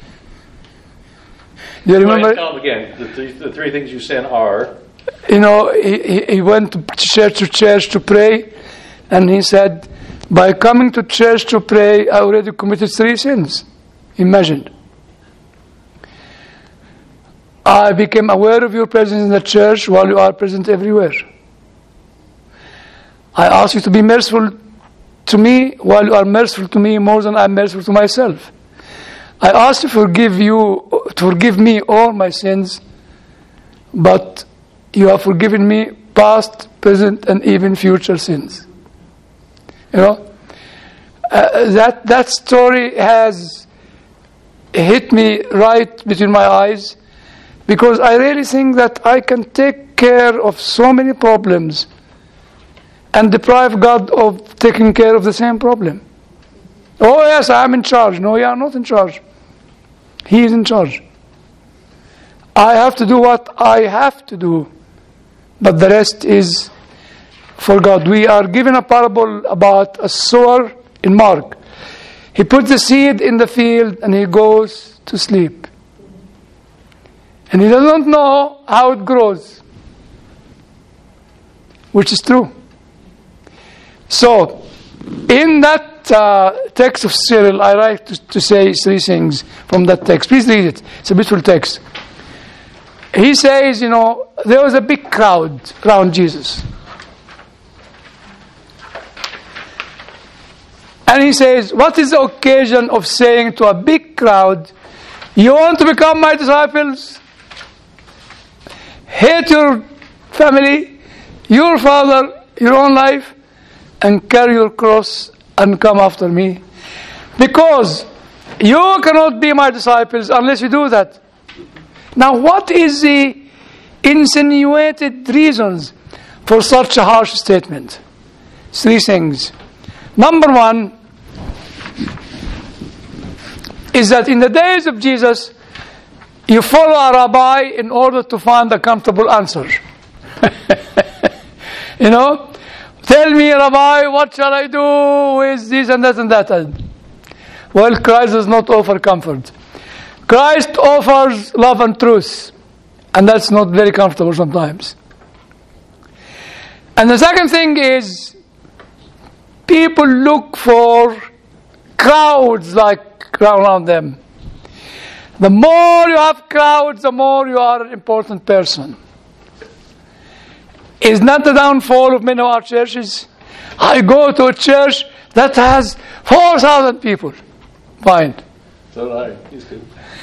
Do you Go ahead remember? and tell them again. The three, the three things you sin are. You know, he, he, he went to church to church to pray, and he said, "By coming to church to pray, I already committed three sins." Imagine. "I became aware of your presence in the church while you are present everywhere. I ask you to be merciful to me while you are merciful to me more than I am merciful to myself. I ask you to forgive you, to forgive me all my sins, but you have forgiven me past, present, and even future sins." You know, uh, that that story has hit me right between my eyes, because I really think that I can take care of so many problems and deprive God of taking care of the same problem. "Oh yes, I am in charge." No, you are not in charge. He is in charge. I have to do what I have to do, but the rest is for God. We are given a parable about a sower in Mark. He puts the seed in the field and he goes to sleep. And he doesn't know how it grows, which is true. So, in that uh, text of Cyril, I like to, to say three things from that text. Please read it. It's a beautiful text. He says, you know, there was a big crowd around Jesus. And he says, what is the occasion of saying to a big crowd, "You want to become my disciples? Hate your family, your father, your own life, and carry your cross and come after me. Because you cannot be my disciples unless you do that." Now, what is the insinuated reasons for such a harsh statement? Three things. Number one is that in the days of Jesus, you follow a rabbi in order to find a comfortable answer. You know, tell me, Rabbi, what shall I do with this and that and that? Well, Christ does not offer comfort. Christ offers love and truth, and that's not very comfortable sometimes. And the second thing is, people look for crowds like around them. The more you have crowds, the more you are an important person. Is not the downfall of many of our churches? I go to a church that has four thousand people. Fine. So do I. He's good.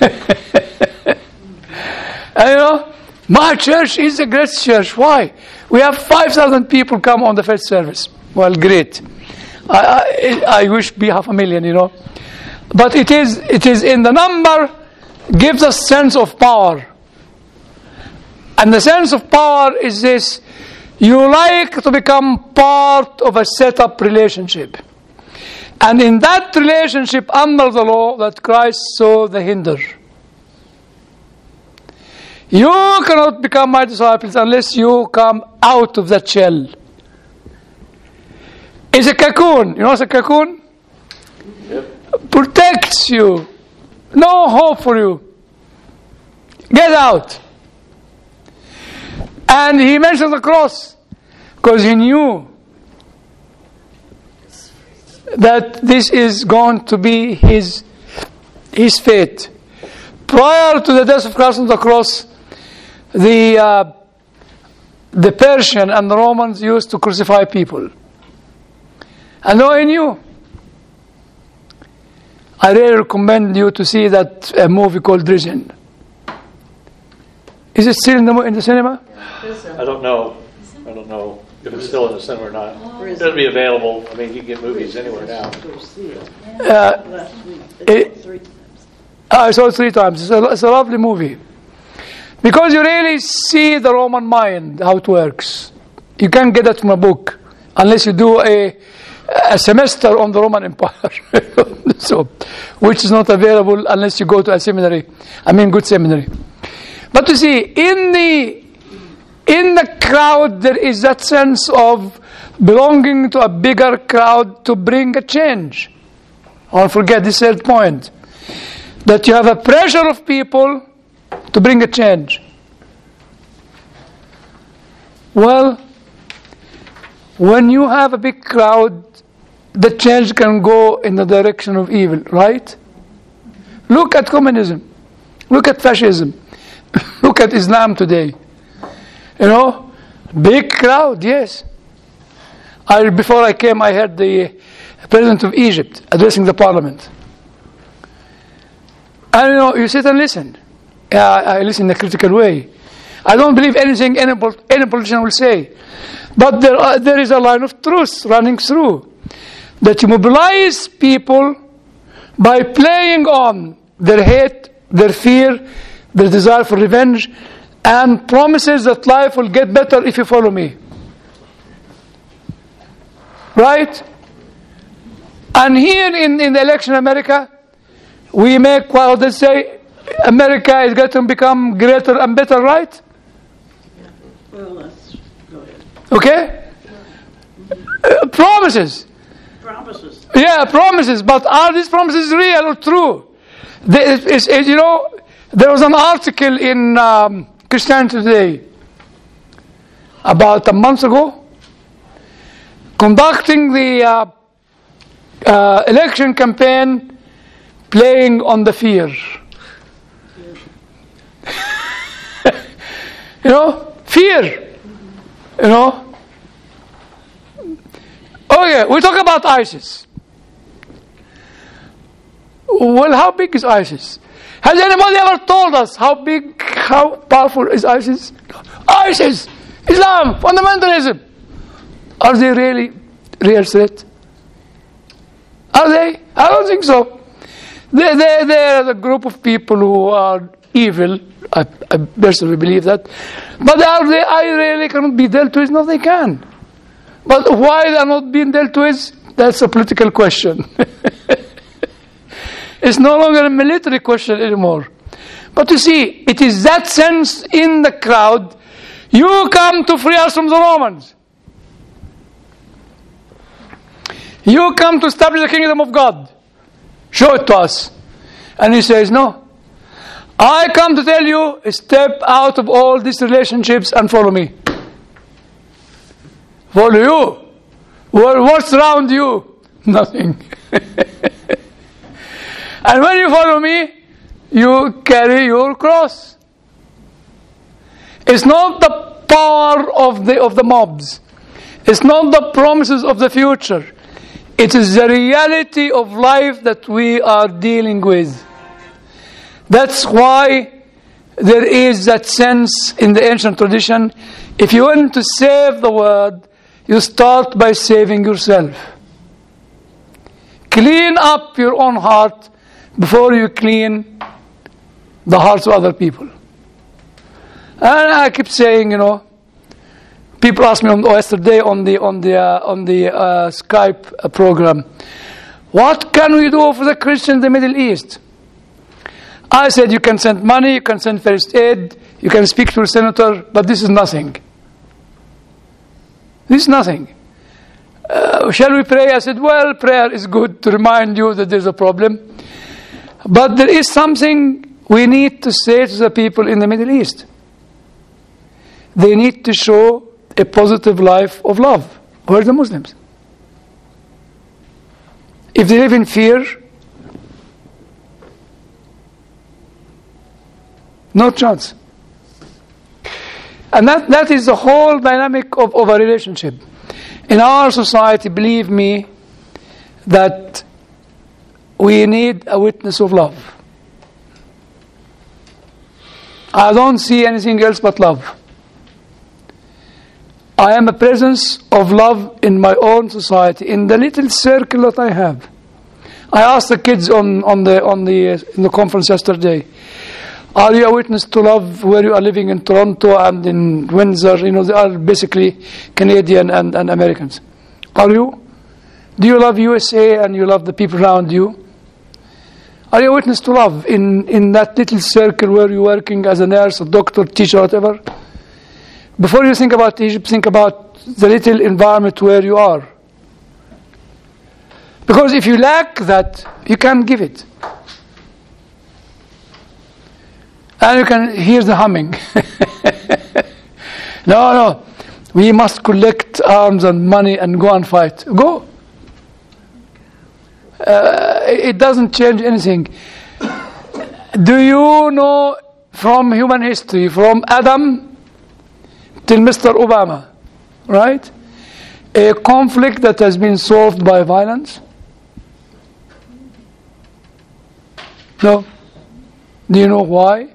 And you know, my church is the great church. Why? We have five thousand people come on the first service. Well, great. I, I, I wish be half a million, you know. But it is, it is in the number gives a sense of power. And the sense of power is this: you like to become part of a set-up relationship. And in that relationship under the law that Christ saw the hinder. You cannot become my disciples unless you come out of that shell. It's a cocoon. You know what's a cocoon? Yep. Protects you. No hope for you. Get out. And he mentions the cross because he knew that this is going to be his, his fate. Prior to the death of Christ on the cross, the, uh, the Persian and the Romans used to crucify people. And though he knew, I really recommend you to see that uh, movie called Drizzt. Is it still in the, in the cinema? I don't know. I don't know if it's still in the cinema or not. It'll be available. I mean, you can get movies anywhere now. Uh, it, I saw it three times. It's a, it's a lovely movie. Because you really see the Roman mind, how it works. You can't get that from a book unless you do a, a semester on the Roman Empire. So, which is not available unless you go to a seminary. I mean, good seminary. But you see, in the in the crowd, there is that sense of belonging to a bigger crowd to bring a change. Don't forget this third point. That you have a pressure of people to bring a change. Well, when you have a big crowd, the change can go in the direction of evil, right? Look at communism. Look at fascism. Look at Islam today. You know, big crowd, yes. I, before I came, I heard the President of Egypt addressing the parliament. And you know, you sit and listen. Uh, I listen in a critical way. I don't believe anything any, any politician will say. But there, are, there is a line of truth running through. That you mobilize people by playing on their hate, their fear, their desire for revenge, and promises that life will get better if you follow me. Right? And here in, in the election in America, we make what they say, America is going to become greater and better, right? Well, let's go ahead. Okay? Uh, promises. Promises. Yeah, promises. But are these promises real or true? They, it's, it's, you know, there was an article in um, Christianity Today about a month ago conducting the uh, uh, election campaign playing on the fear. You know, fear. You know. Okay, we talk about ISIS. Well, how big is ISIS? Has anybody ever told us how big, how powerful is ISIS? ISIS, Islam, fundamentalism. Are they really real threat? Are they? I don't think so. They, they, they're a group of people who are evil. I, I personally believe that. But are they, I really cannot be dealt with? No, they can. But why they are not being dealt with? That's a political question. It's no longer a military question anymore. But you see, it is that sense in the crowd. You come to free us from the Romans. You come to establish the kingdom of God. Show it to us. And he says, no. I come to tell you, step out of all these relationships and follow me. Follow you? Well, what's around you? Nothing. And when you follow me, you carry your cross. It's not the power of the of the mobs. It's not the promises of the future. It is the reality of life that we are dealing with. That's why there is that sense in the ancient tradition. If you want to save the world, you start by saving yourself. Clean up your own heart before you clean the hearts of other people. And I keep saying, you know, people asked me on, yesterday on the on the uh, on the uh, Skype program, what can we do for the Christians in the Middle East? I said, you can send money, you can send first aid, You can speak to a senator, but this is nothing. This is nothing. Uh, shall we pray? I said, well, prayer is good to remind you that there's a problem. But there is something we need to say to the people in the Middle East. They need to show a positive life of love. Where are the Muslims? If they live in fear, no chance. And that, that is the whole dynamic of, of a relationship. In our society, believe me, that we need a witness of love. I don't see anything else but love. I am a presence of love in my own society, in the little circle that I have. I asked the kids on, on the on the uh, in the conference yesterday, are you a witness to love where you are living in Toronto and in Windsor? You know, they are basically Canadian and, and Americans. Are you? Do you love U S A and you love the people around you? Are you a witness to love in, in that little circle where you're working as a nurse, a doctor, teacher, whatever? Before you think about Egypt, think about the little environment where you are. Because if you lack that, you can't give it. And you can hear the humming. No, no. We must collect arms and money and go and fight. Go. Uh, it doesn't change anything. Do you know from human history, from Adam till Mister Obama, right? A conflict that has been solved by violence? No. Do you know why?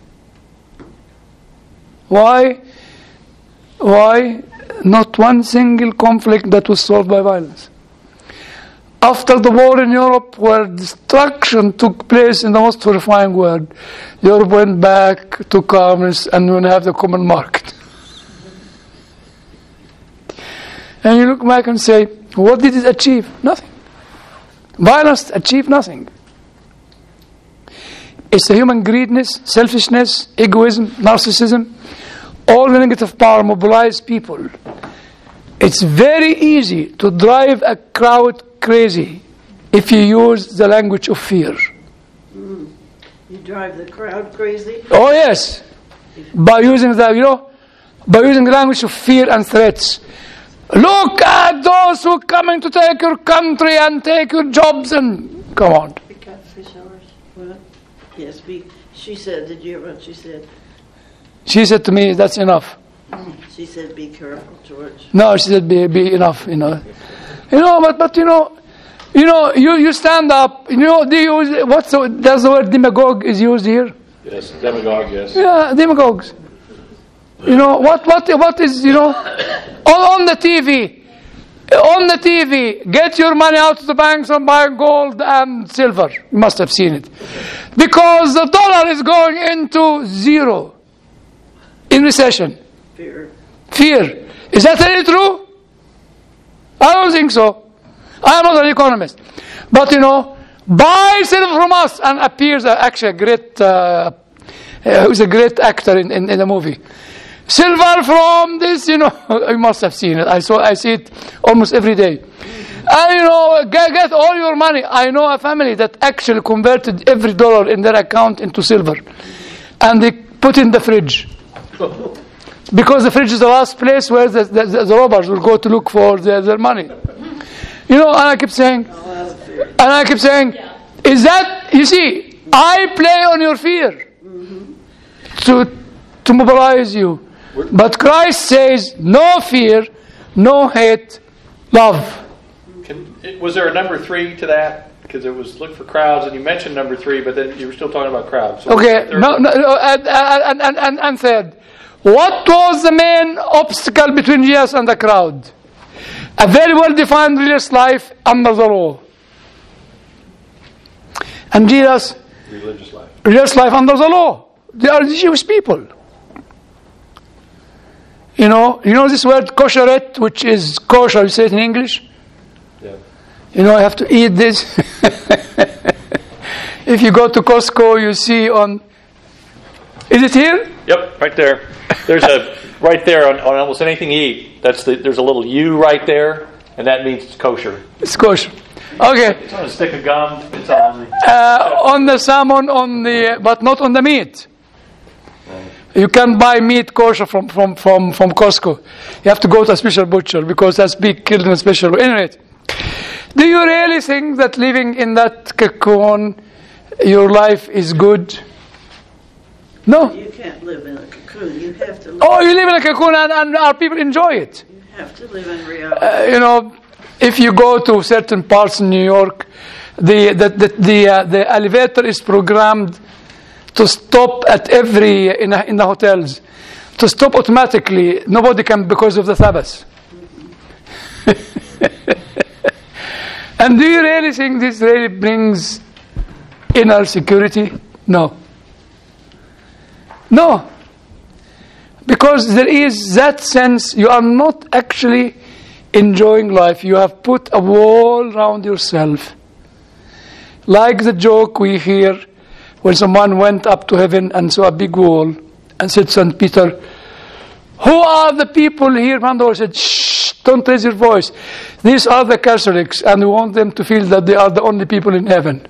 Why? Why not one single conflict that was solved by violence? After the war in Europe, where destruction took place in the most horrifying word, Europe went back to calmness and we have the common market. And you look back and say, what did it achieve? Nothing. Violence achieved nothing. It's the human greediness, selfishness, egoism, narcissism. All the negative power mobilize people. It's very easy to drive a crowd crazy if you use the language of fear. Mm. You drive the crowd crazy? Oh yes. By using the, you know, by using the language of fear and threats. Look at those who are coming to take your country and take your jobs and come on. What? Yes, be, she said, did you hear what she said? She said to me, that's enough. She said, be careful, George. No, she said, be, be enough, you know. You know, but, but you know, you know, you, you stand up, you know, do you use, what's the, does the word demagogue is used here? Yes, demagogue, yes. Yeah, demagogues. You know, what, what, what is, you know, on, on the T V, on the T V, get your money out of the banks and buy gold and silver. You must have seen it. Because the dollar is going into zero in recession. Fear. Fear. Is that really true? I don't think so. I am not an economist. But, you know, buy silver from us and appears uh, actually a great, uh, uh, who's a great actor in, in, in the movie. Silver from this, you know, you must have seen it. I saw, I see it almost every day. And, you know, get, get all your money. I know a family that actually converted every dollar in their account into silver. And they put in the fridge. Because the fridge is the last place where the, the, the, the robbers will go to look for their, their money. You know, and I keep saying, and I keep saying, is that, you see, I play on your fear to, to mobilize you. But Christ says, no fear, no hate, love. Can, was there a number three to that? Because it was look for crowds, and you mentioned number three, but then you were still talking about crowds. So okay, no, no, no, and, and, and, and third, what was the main obstacle between Jesus and the crowd? A very well-defined religious life under the law. And Jesus, religious life. Religious life under the law. They are the Jewish people. You know, you know this word kosheret, which is kosher, you say it in English? Yeah. You know, I have to eat this. If you go to Costco, you see on, is it here? Yep, right there. There's a right there on, on almost anything you eat. That's the, there's a little U right there, and that means it's kosher. It's kosher. Okay. It's on a stick of gum. It's on. Uh, on the salmon, on the but not on the meat. You can buy meat kosher from from from from Costco. You have to go to a special butcher because that's being killed in a special way. Anyway, do you really think that living in that cocoon, your life is good? No. You can't live in a cocoon. You have to live. Oh, you live in a cocoon and, and our people enjoy it. You have to live in reality. Uh, you know, if you go to certain parts in New York, the the the the, uh, the elevator is programmed to stop at every in a, in the hotels, to stop automatically. Nobody can because of the Sabbath. And do you really think this really brings inner security? No. No. Because there is that sense you are not actually enjoying life. You have put a wall around yourself. Like the joke we hear when someone went up to heaven and saw a big wall and said, Saint Peter, who are the people here? And the Lord said, shh, don't raise your voice. These are the Catholics, and we want them to feel that they are the only people in heaven.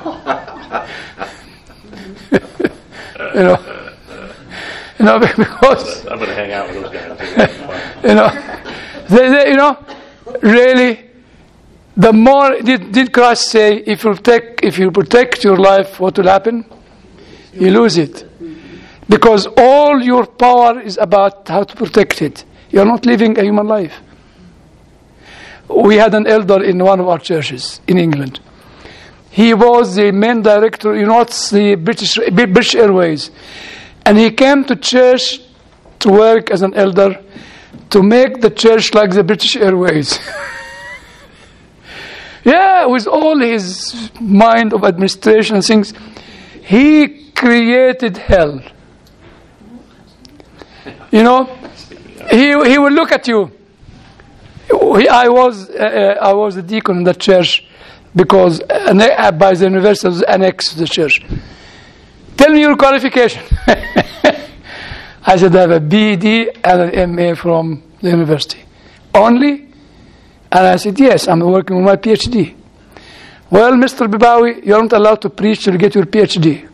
You know, you know, because I'm going to hang out with those guys. You know, they, they, you know, really, the more did, did Christ say, if you take, if you protect your life, what will happen? You lose it, because all your power is about how to protect it. You are not living a human life. We had an elder in one of our churches in England. He was the main director, you know, it's the British British Airways. And he came to church to work as an elder to make the church like the British Airways. Yeah, with all his mind of administration and things, he created hell. You know, he he will look at you. He, I was uh, I was a deacon in the church because uh, by the university was annexed to the church. Tell me your qualification. I said I have a B D and an M A from the university. Only? And I said, yes, I'm working on my PhD. Well, Mister Bibawi, you're not allowed to preach till you get your PhD.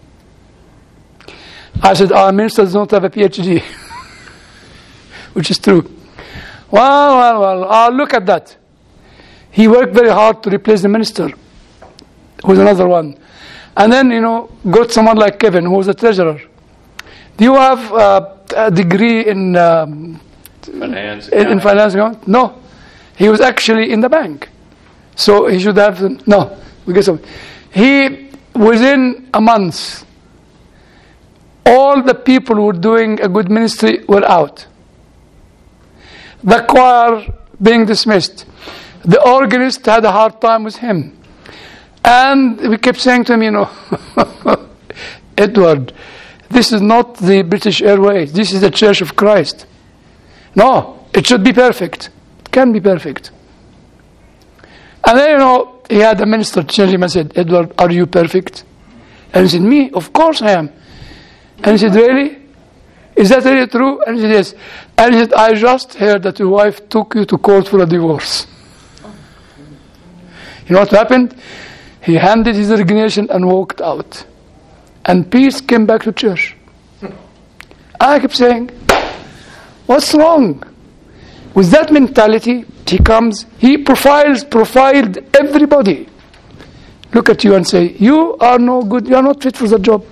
I said, our ministers don't have a PhD. Which is true. Well, well, well, I'll look at that. He worked very hard to replace the minister with another one. And then, you know, got someone like Kevin, who was a treasurer. Do you have uh, a degree in um, finance? In, in finance? No. He was actually in the bank. So he should have, some, no, we get some. He, within a month, all the people who were doing a good ministry were out. The choir being dismissed. The organist had a hard time with him. And we kept saying to him, you know, Edward, this is not the British Airways. This is the Church of Christ. No, it should be perfect. It can be perfect. And then, you know, he had a minister change him and said, Edward, are you perfect? And he said, me? Of course I am. And he said, really? Is that really true? And he said, yes. And he said, I just heard that your wife took you to court for a divorce. You know what happened? He handed his resignation and walked out. And peace came back to church. I kept saying, what's wrong? With that mentality, he comes, he profiles, profiled everybody. Look at you and say, you are no good, you are not fit for the job.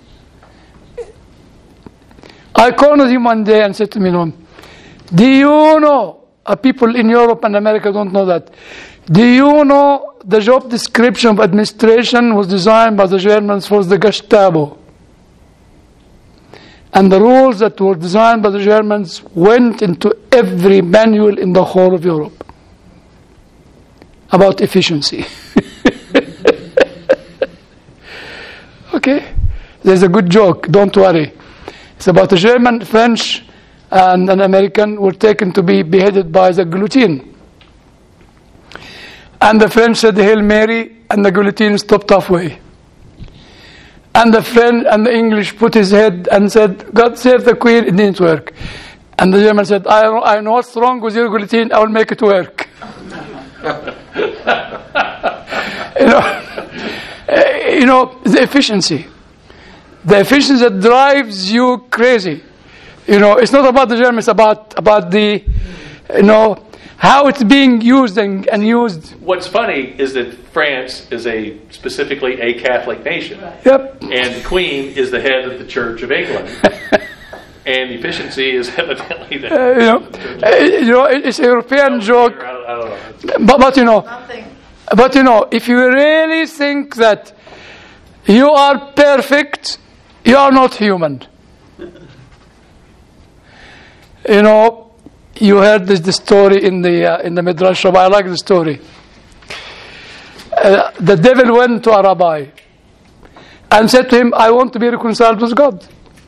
I called him one day and said to him, do you know, uh, people in Europe and America don't know that, do you know the job description of administration was designed by the Germans for the Gestapo? And the rules that were designed by the Germans went into every manual in the whole of Europe about efficiency. Okay? There's a good joke, don't worry. It's about a German, French, and an American were taken to be beheaded by the guillotine. And the French said Hail Mary, and the guillotine stopped halfway. And the friend and the English put his head and said, God save the Queen, it didn't work. And the German said, I, I know what's wrong with your guillotine, I will make it work. you know, you know, the efficiency. The efficiency that drives you crazy. You know, it's not about the German, it's about, about the, you know, how it's being used and, and used. What's funny is that France is a specifically a Catholic nation. Yep. And the Queen is the head of the Church of England. And efficiency is evidently the uh, you know, uh, you know, it's a European joke. I don't, I don't know. But, but you know, Nothing. but you know, if you really think that you are perfect, you are not human. You know, you heard this the story in the uh, in the Midrash Rabbi. I like the story. Uh, the devil went to a rabbi and said to him, "I want to be reconciled with God."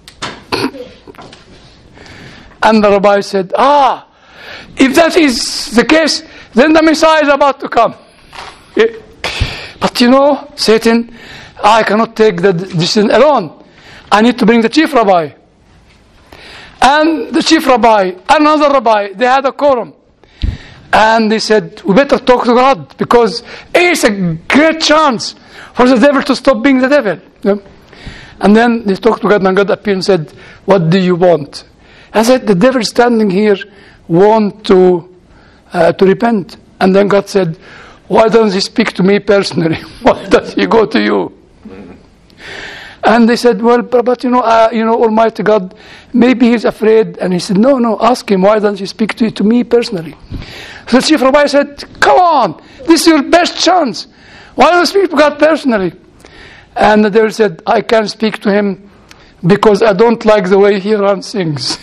And the rabbi said, "Ah, if that is the case, then the Messiah is about to come." But you know, Satan, I cannot take the decision alone. I need to bring the chief rabbi. And the chief rabbi, another rabbi, they had a quorum. And they said, we better talk to God, because it's a great chance for the devil to stop being the devil. And then they talked to God, and God appeared and said, what do you want? I said, the devil standing here want to uh, to repent. And then God said, why doesn't he speak to me personally? Why does he go to you? And they said, well, but you know, uh, you know, Almighty God, maybe he's afraid. And he said, no, no, ask him, why doesn't he speak to, to me personally? So the chief rabbi said, come on, this is your best chance. Why don't you speak to God personally? And the devil said, I can't speak to him because I don't like the way he runs things.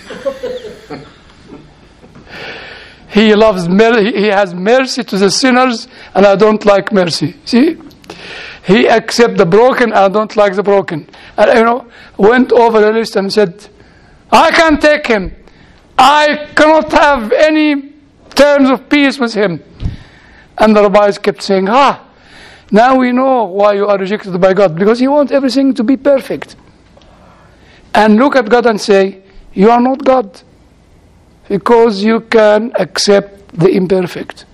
He loves, mer- he has mercy to the sinners, and I don't like mercy. See? He accepts the broken, and I don't like the broken. And, you know, went over the list and said, I can't take him. I cannot have any terms of peace with him. And the rabbis kept saying, ah, now we know why you are rejected by God, because he wants everything to be perfect. And look at God and say, you are not God, because you can accept the imperfect.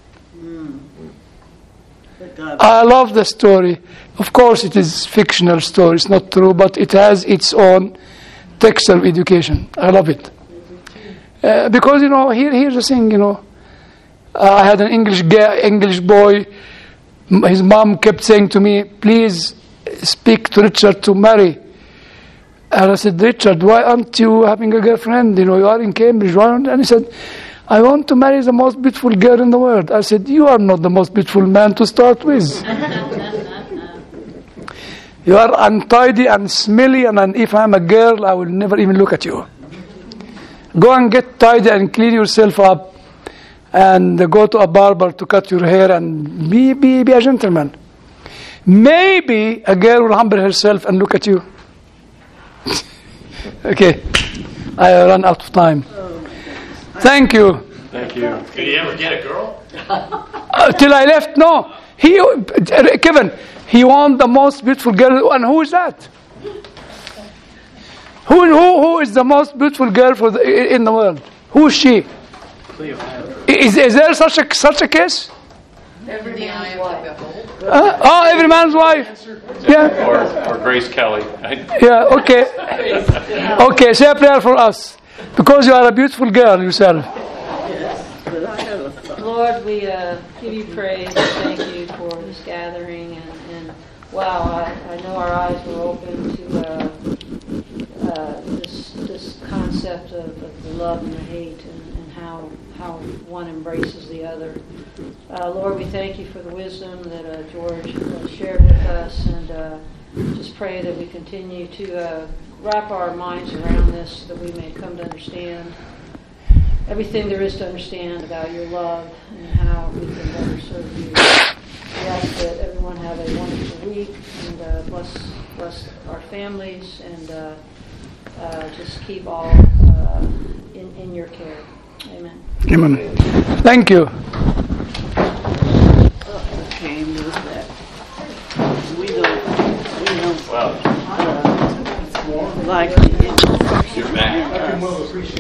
I love the story. Of course, it is fictional story. It's not true, but it has its own textual education. I love it. Uh, because, you know, here, here's the thing, you know. Uh, I had an English guy, English boy. M- His mom kept saying to me, please speak to Richard to marry. And I said, Richard, why aren't you having a girlfriend? You know, you are in Cambridge. Why aren't? And he said, I want to marry the most beautiful girl in the world. I said, you are not the most beautiful man to start with. You are untidy and smelly, and, and if I'm a girl, I will never even look at you. Go and get tidy and clean yourself up, and go to a barber to cut your hair, and be, be, be a gentleman. Maybe a girl will humble herself and look at you. Okay, I ran out of time. Thank you. Thank you. Did you ever get a girl? Uh, till I left, no. He, uh, Kevin, he won the most beautiful girl, and who is that? Who, who, who is the most beautiful girl for the, in the world? Who is she? Is, is there such a such a case? Every man's wife. Uh, oh, every man's wife. Yeah. Or, or Grace Kelly. Yeah. Okay. Okay. Say a prayer for us, because you are a beautiful girl yourself. Lord, we uh, give you praise and thank you for this gathering. And, and wow, I, I know our eyes were open to uh, uh, this this concept of, of the love and the hate, and, and how how one embraces the other. Uh, Lord, we thank you for the wisdom that uh, George uh, shared with us, and uh, just pray that we continue to uh, wrap our minds around this, so that we may come to understand everything there is to understand about your love and how we can better serve you. We ask that everyone have a wonderful week, and uh, bless bless our families, and uh, uh, just keep all uh, in, in your care. Amen. Amen. Thank you. Okay, move that. We don't, we don't. Wow. Uh, you are. Like, You're back. I can well appreciate